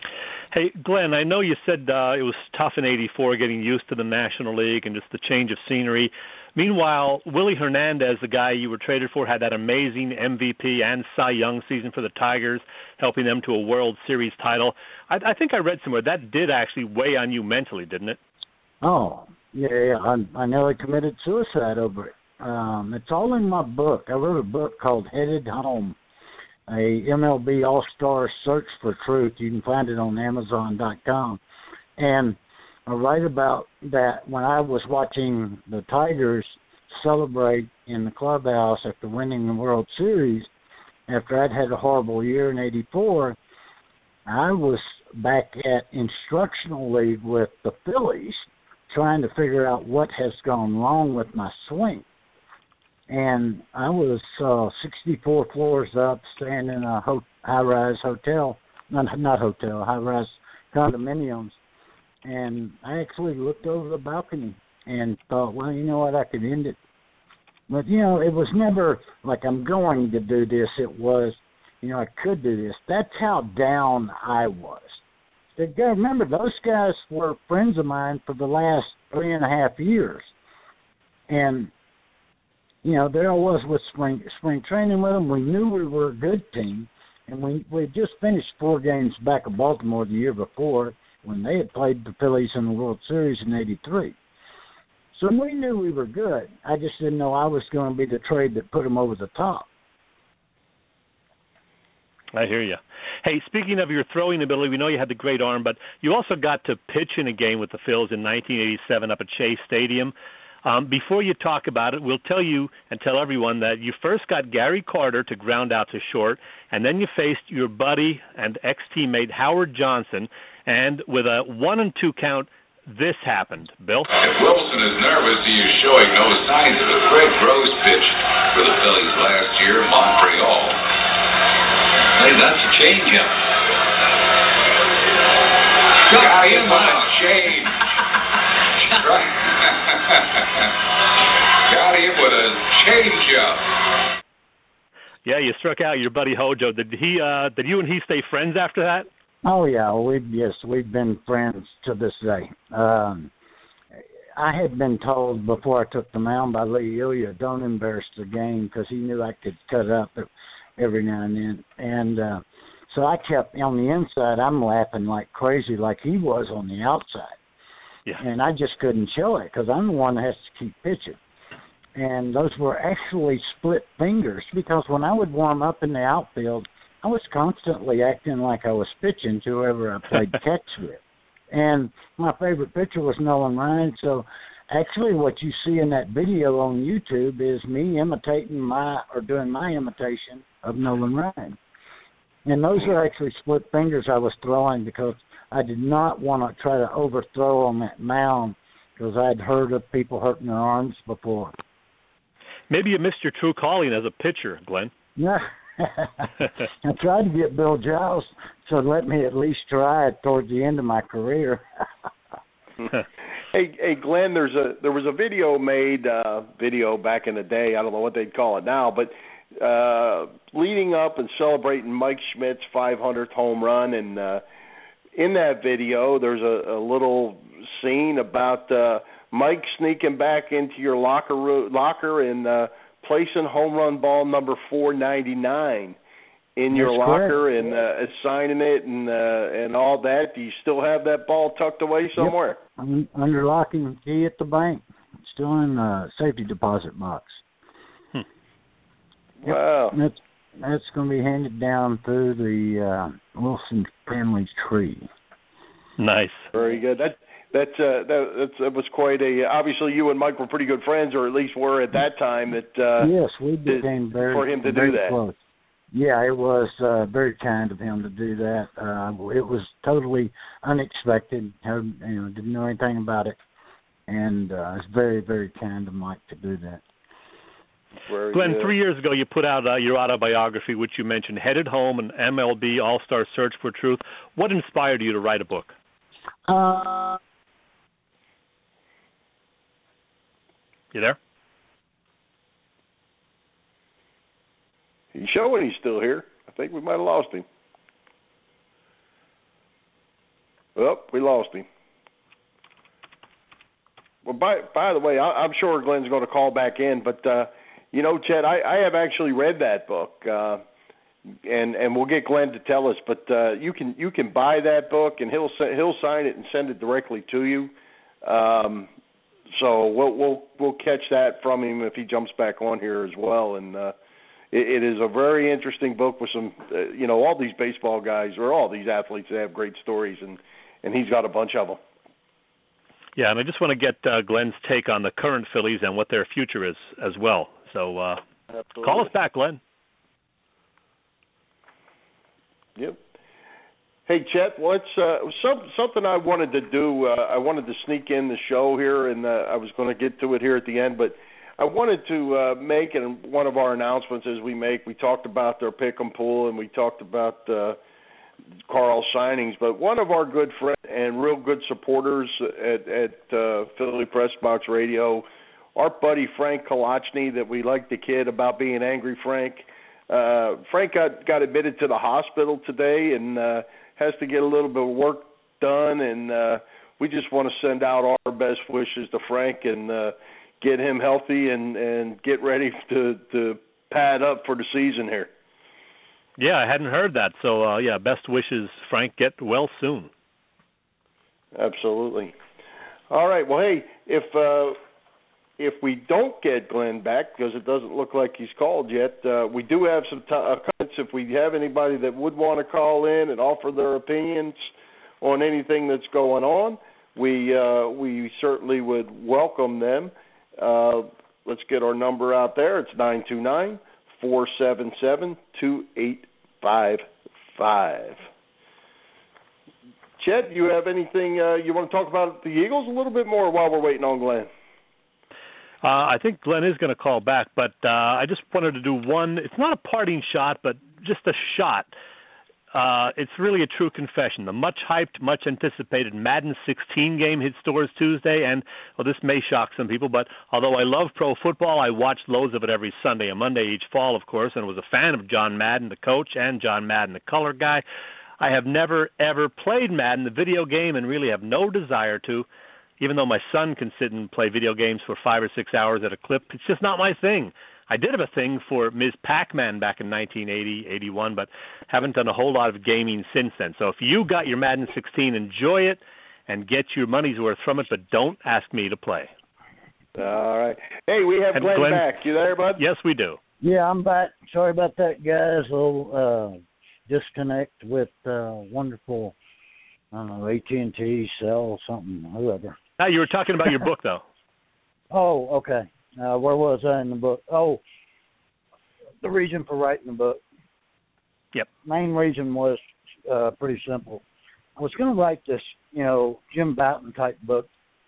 Hey, Glenn, I know you said uh, it was tough in eighty-four getting used to the National League and just the change of scenery. Meanwhile, Willie Hernandez, the guy you were traded for, had that amazing M V P and Cy Young season for the Tigers, helping them to a World Series title. I, I think I read somewhere that did actually weigh on you mentally, didn't it? Oh, yeah, yeah. I, I nearly committed suicide over it. Um, it's all in my book. I wrote a book called Headed Home, a M L B All-Star Search for Truth. You can find it on Amazon dot com. And I write about that when I was watching the Tigers celebrate in the clubhouse after winning the World Series, after I'd had a horrible year in eighty-four, I was back at instructional league with the Phillies trying to figure out what has gone wrong with my swing. And I was uh, sixty-four floors up, staying in a ho- high-rise hotel, not, not hotel, high-rise condominiums. And I actually looked over the balcony and thought, well, you know what, I could end it. But, you know, it was never like I'm going to do this. It was, you know, I could do this. That's how down I was. Remember, those guys were friends of mine for the last three and a half years. And, you know, there I was with spring spring training with them. We knew we were a good team. And we we just finished four games back of Baltimore the year before when they had played the Phillies in the World Series in eighty-three. So we knew we were good. I just didn't know I was going to be the trade that put them over the top. I hear you. Hey, speaking of your throwing ability, we know you had the great arm, but you also got to pitch in a game with the Phils in nineteen eighty-seven up at Chase Stadium. Um, before you talk about it, we'll tell you and tell everyone that you first got Gary Carter to ground out to short, and then you faced your buddy and ex-teammate Howard Johnson, and with a one and two count, this happened. Bill? If Wilson is nervous, he is showing no signs of it. Fred Gross pitched for the Phillies last year, Montreal. Hey, that's a changeup. Got him on a change. Got him with a changeup. Yeah, you struck out your buddy Hojo. Did he? Uh, did you and he stay friends after that? Oh yeah, we yes, we've been friends to this day. Um, I had been told before I took the mound by Lee Ilya, don't embarrass the game, because he knew I could cut up every now and then. And uh, so I kept, on the inside, I'm laughing like crazy like he was on the outside. Yeah. And I just couldn't show it because I'm the one that has to keep pitching. And those were actually split fingers, because when I would warm up in the outfield, I was constantly acting like I was pitching to whoever I played catch with. And my favorite pitcher was Nolan Ryan, so actually what you see in that video on YouTube is me imitating my, or doing my imitation of Nolan Ryan. And those are actually split fingers I was throwing because I did not want to try to overthrow on that mound, because I'd heard of people hurting their arms before. Maybe you missed your true calling as a pitcher, Glenn. Yeah. I tried to get Bill Giles to let me at least try it towards the end of my career. hey, hey, Glenn, there's a there was a video made, uh, video back in the day. I don't know what they'd call it now, but uh, leading up and celebrating Mike Schmidt's five hundredth home run, and uh, in that video, there's a, a little scene about uh, Mike sneaking back into your locker room, locker and uh, placing home run ball number four ninety-nine in your That's locker correct. and uh, signing it and uh, and all that. Do you still have that ball tucked away somewhere? Yep. Under lock and key at the bank. It's still in the safety deposit box. Hmm. Yep. Wow. That's, that's going to be handed down through the uh, Wilson family's tree. Nice. Very good. That that uh, that that's, that was quite a. Obviously, you and Mike were pretty good friends, or at least were at that time. That uh, yes, we became very for him to very do that. Close. Yeah, it was uh, very kind of him to do that. Uh, it was totally unexpected. I, you know, didn't know anything about it, and uh, it's very, very kind of Mike to do that. Very Glenn, good. three years ago you put out uh, your autobiography, which you mentioned, Headed Home, an M L B All-Star Search for Truth. What inspired you to write a book? Uh, You there? He's showing he's still here. I think we might have lost him. Oh, we lost him. Well, by by the way, I, I'm sure Glenn's going to call back in, but uh, you know, Chet, I, I have actually read that book, uh, and and we'll get Glenn to tell us. But uh, you can you can buy that book, and he'll he'll sign it and send it directly to you. Um, so we'll we'll we'll catch that from him if he jumps back on here as well. And uh, it, it is a very interesting book with some, uh, you know, all these baseball guys or all these athletes that have great stories, and and he's got a bunch of them. Yeah, and I just want to get uh, Glenn's take on the current Phillies and what their future is as well. So uh, call us back, Glenn. Yep. Hey, Chet, what's uh, some, something I wanted to do? Uh, I wanted to sneak in the show here, and uh, I was going to get to it here at the end, but I wanted to uh, make, and one of our announcements as we make, we talked about their pick 'em pool, and we talked about uh, Carl signings, but one of our good friends and real good supporters at, at uh, Philly Press Box Radio, our buddy Frank Kolochny, that we like to kid about being Angry Frank. Uh, Frank got, got admitted to the hospital today and uh, has to get a little bit of work done, and uh, we just want to send out our best wishes to Frank and uh, get him healthy and, and get ready to, to pad up for the season here. Yeah, I hadn't heard that. So, uh, yeah, best wishes, Frank. Get well soon. Absolutely. All right. Well, hey, if uh, if we don't get Glenn back, because it doesn't look like he's called yet, uh, we do have some t- uh, comments. If we have anybody that would want to call in and offer their opinions on anything that's going on, we uh, we certainly would welcome them. Uh, let's get our number out there. It's nine two nine, four seven seven, two eight five five. Chet, do you have anything uh, you want to talk about the Eagles a little bit more while we're waiting on Glenn? Uh, I think Glenn is going to call back, but uh, I just wanted to do one. It's not a parting shot, but just a shot. Uh, it's really a true confession. The much-hyped, much-anticipated Madden sixteen game hit stores Tuesday, and, well, this may shock some people, but although I love pro football, I watched loads of it every Sunday and Monday each fall, of course, and was a fan of John Madden, the coach, and John Madden, the color guy. I have never, ever played Madden, the video game, and really have no desire to, even though my son can sit and play video games for five or six hours at a clip. It's just not my thing. I did have a thing for Miz Pac-Man back in nineteen eighty, eighty-one, but haven't done a whole lot of gaming since then. So if you got your Madden sixteen, enjoy it and get your money's worth from it, but don't ask me to play. All right. Hey, we have Glenn, Glenn back. You there, bud? Yes, we do. Yeah, I'm back. Sorry about that, guys. A little uh, disconnect with uh, wonderful, I don't know, A T and T, Cell, something, whoever. Now, you were talking about your book, though. Oh, okay. Uh, where was I in the book? Oh, the reason for writing the book. Yep. Main reason was uh, pretty simple. I was going to write this, you know, Jim Bouton type book,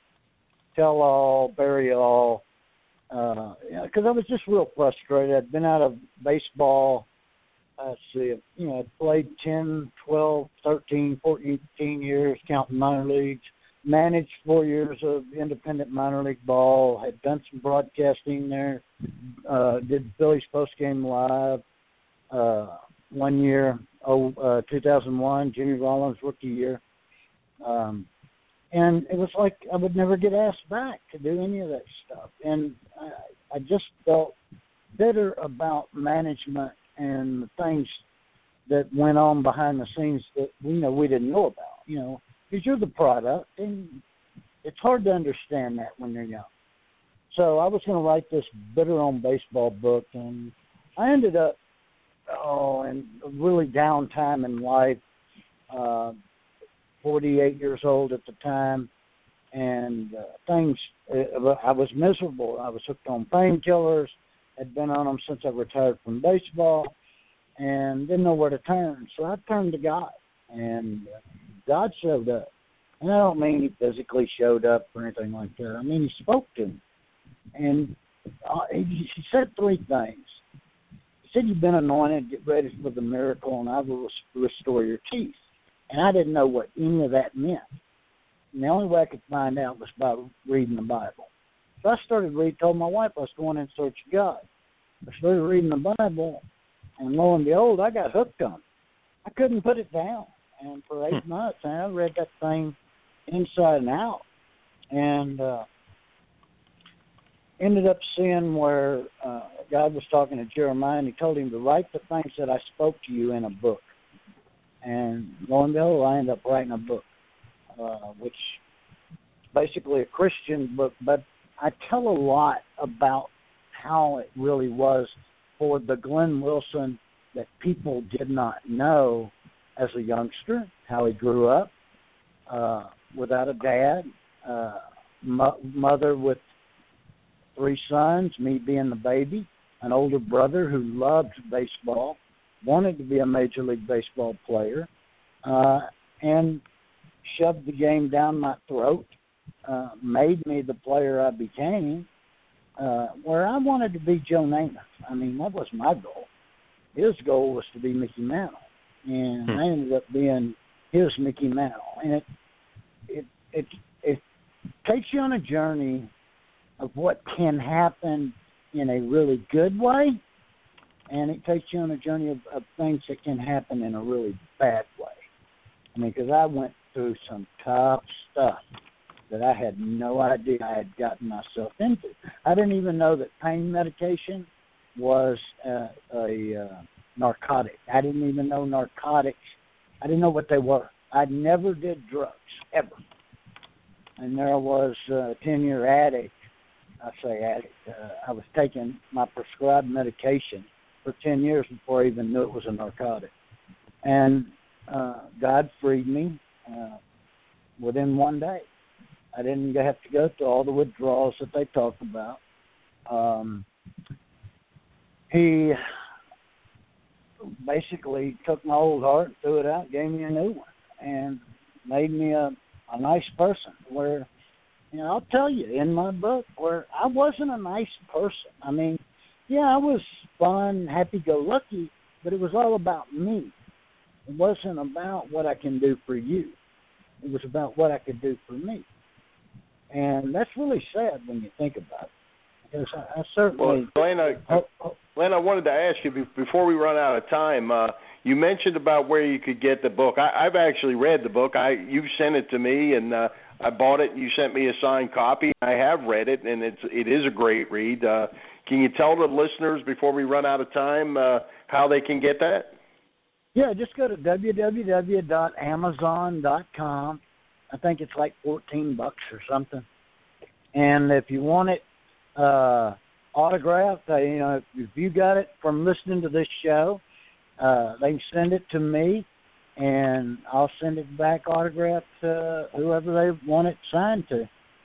tell all, bury all, because uh, you know, I was just real frustrated. I'd been out of baseball. Let's see, you know, I'd played ten, twelve, thirteen, fourteen years, counting minor leagues. Managed four years of independent minor league ball, had done some broadcasting there, uh, did Phillies postgame live uh, one year, oh, uh, two thousand one, Jimmy Rollins rookie year. Um, and it was like I would never get asked back to do any of that stuff. And I, I just felt bitter about management and the things that went on behind the scenes that, you know, we didn't know about, you know. Because you're the product, and it's hard to understand that when you're young. So I was going to write this bitter on baseball book, and I ended up, oh, in a really down time in life, uh, forty-eight years old at the time, and uh, things, uh, I was miserable. I was hooked on painkillers, had been on them since I retired from baseball, and didn't know where to turn. So I turned to God, and uh, God showed up. And I don't mean he physically showed up or anything like that. I mean, he spoke to me. And uh, he, he said three things. He said, you've been anointed, get ready for the miracle, and I will restore your teeth. And I didn't know what any of that meant. And the only way I could find out was by reading the Bible. So I started reading, told my wife I was going in search of God. I started reading the Bible, and lo and behold, I got hooked on it. I couldn't put it down. And for eight months, and I read that thing inside and out. And uh, ended up seeing where uh, God was talking to Jeremiah, and he told him to write the things that I spoke to you in a book. And lo and behold, I ended up writing a book, uh, which is basically a Christian book, but I tell a lot about how it really was for the Glenn Wilson that people did not know as a youngster, how he grew up uh, without a dad, uh, mo- mother with three sons, me being the baby, an older brother who loved baseball, wanted to be a Major League Baseball player, uh, and shoved the game down my throat, uh, made me the player I became, uh, where I wanted to be Joe Namath. I mean, that was my goal. His goal was to be Mickey Mantle, and hmm. I ended up being his Mickey Mantle. And it, it, it, it takes you on a journey of what can happen in a really good way, and it takes you on a journey of, of things that can happen in a really bad way. I mean, because I went through some tough stuff that I had no idea I had gotten myself into. I didn't even know that pain medication was uh, a uh, narcotic. I didn't even know narcotics. I didn't know what they were. I never did drugs, ever. And there I was, a ten-year addict. I say addict. Uh, I was taking my prescribed medication for ten years before I even knew it was a narcotic. And uh, God freed me uh, within one day. I didn't have to go through all the withdrawals that they talk about. Um, he basically took my old heart and threw it out, gave me a new one, and made me a, a nice person. Where, you know, I'll tell you, in my book, where I wasn't a nice person. I mean, yeah, I was fun, happy-go-lucky, but it was all about me. It wasn't about what I can do for you. It was about what I could do for me. And that's really sad when you think about it. Because I, I certainly... Well, Glenn, I, oh, oh, Glenn, I wanted to ask you, before we run out of time, uh, you mentioned about where you could get the book. I, I've actually read the book. I You sent it to me, and uh, I bought it. You sent me a signed copy. I have read it, and it's, it is a great read. Uh, can you tell the listeners, before we run out of time, uh, how they can get that? Yeah, just go to w w w dot amazon dot com. I think it's like fourteen bucks or something. And if you want it uh, autographed, uh, you know, if, if you got it from listening to this show, uh, they can send it to me, and I'll send it back autographed to whoever they want it signed to.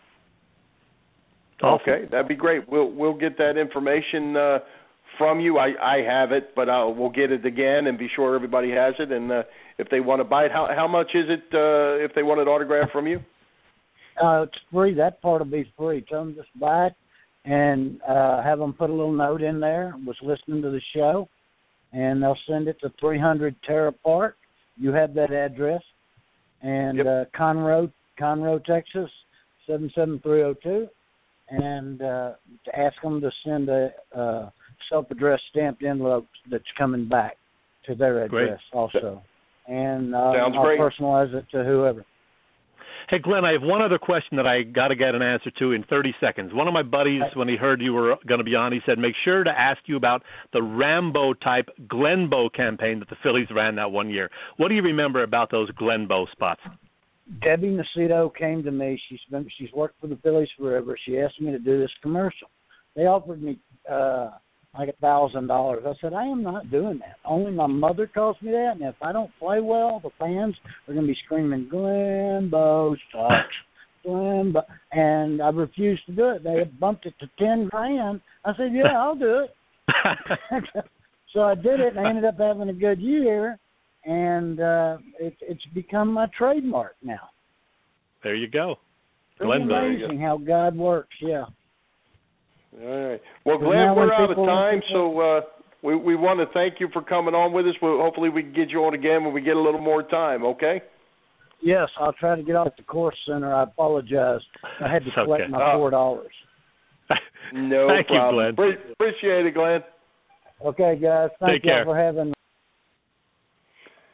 Okay, that'd be great. We'll we'll get that information uh, from you. I, I have it, but I'll, we'll get it again and be sure everybody has it. And uh, if they want to buy it, how how much is it uh, if they want it autographed from you? Uh, it's free. That part will be free. Tell them just buy it and uh, have them put a little note in there. Was listening to the show, and they'll send it to three hundred Terra Park. You have that address, and yep. uh, Conroe, Conroe, Texas, seven seven three zero two, and uh, to ask them to send a uh, self-addressed stamped envelope that's coming back to their address great. Also, and uh, I'll great. personalize it to whoever. Hey, Glenn, I have one other question that I got to get an answer to in thirty seconds. One of my buddies, when he heard you were going to be on, he said, make sure to ask you about the Rambo-type Glenbow campaign that the Phillies ran that one year. What do you remember about those Glenbow spots? Debbie Nacito came to me. She's been, she's worked for the Phillies forever. She asked me to do this commercial. They offered me uh, like a thousand dollars. I said, I am not doing that. Only my mother calls me that, and if I don't play well, the fans are going to be screaming, Glenbow sucks, Glenbow, and I refused to do it. They had bumped it to ten grand. I said, yeah, I'll do it. So I did it, and I ended up having a good year, and uh, it, it's become my trademark now. There you go. It's amazing how God works, yeah. All right. Well, Glenn, we're out of time, so uh, we we want to thank you for coming on with us. We'll, hopefully we can get you on again when we get a little more time, okay? Yes, I'll try to get off the course center. I apologize. I had to collect okay. my four dollars. Uh, no thank problem. you, Glenn. Pre- appreciate it, Glenn. Okay, guys. Thank Take you care. for having me.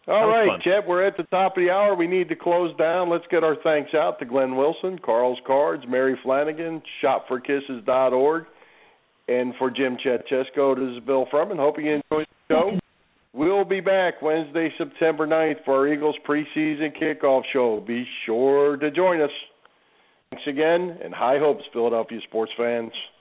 All right, fun. Chet, we're at the top of the hour. We need to close down. Let's get our thanks out to Glenn Wilson, Carl's Cards, Mary Flanagan, shop for kisses dot org, and for Jim Chetchesko, this is Bill Furman. Hope you enjoyed the show. We'll be back Wednesday, September ninth for our Eagles preseason kickoff show. Be sure to join us. Thanks again, and high hopes, Philadelphia sports fans.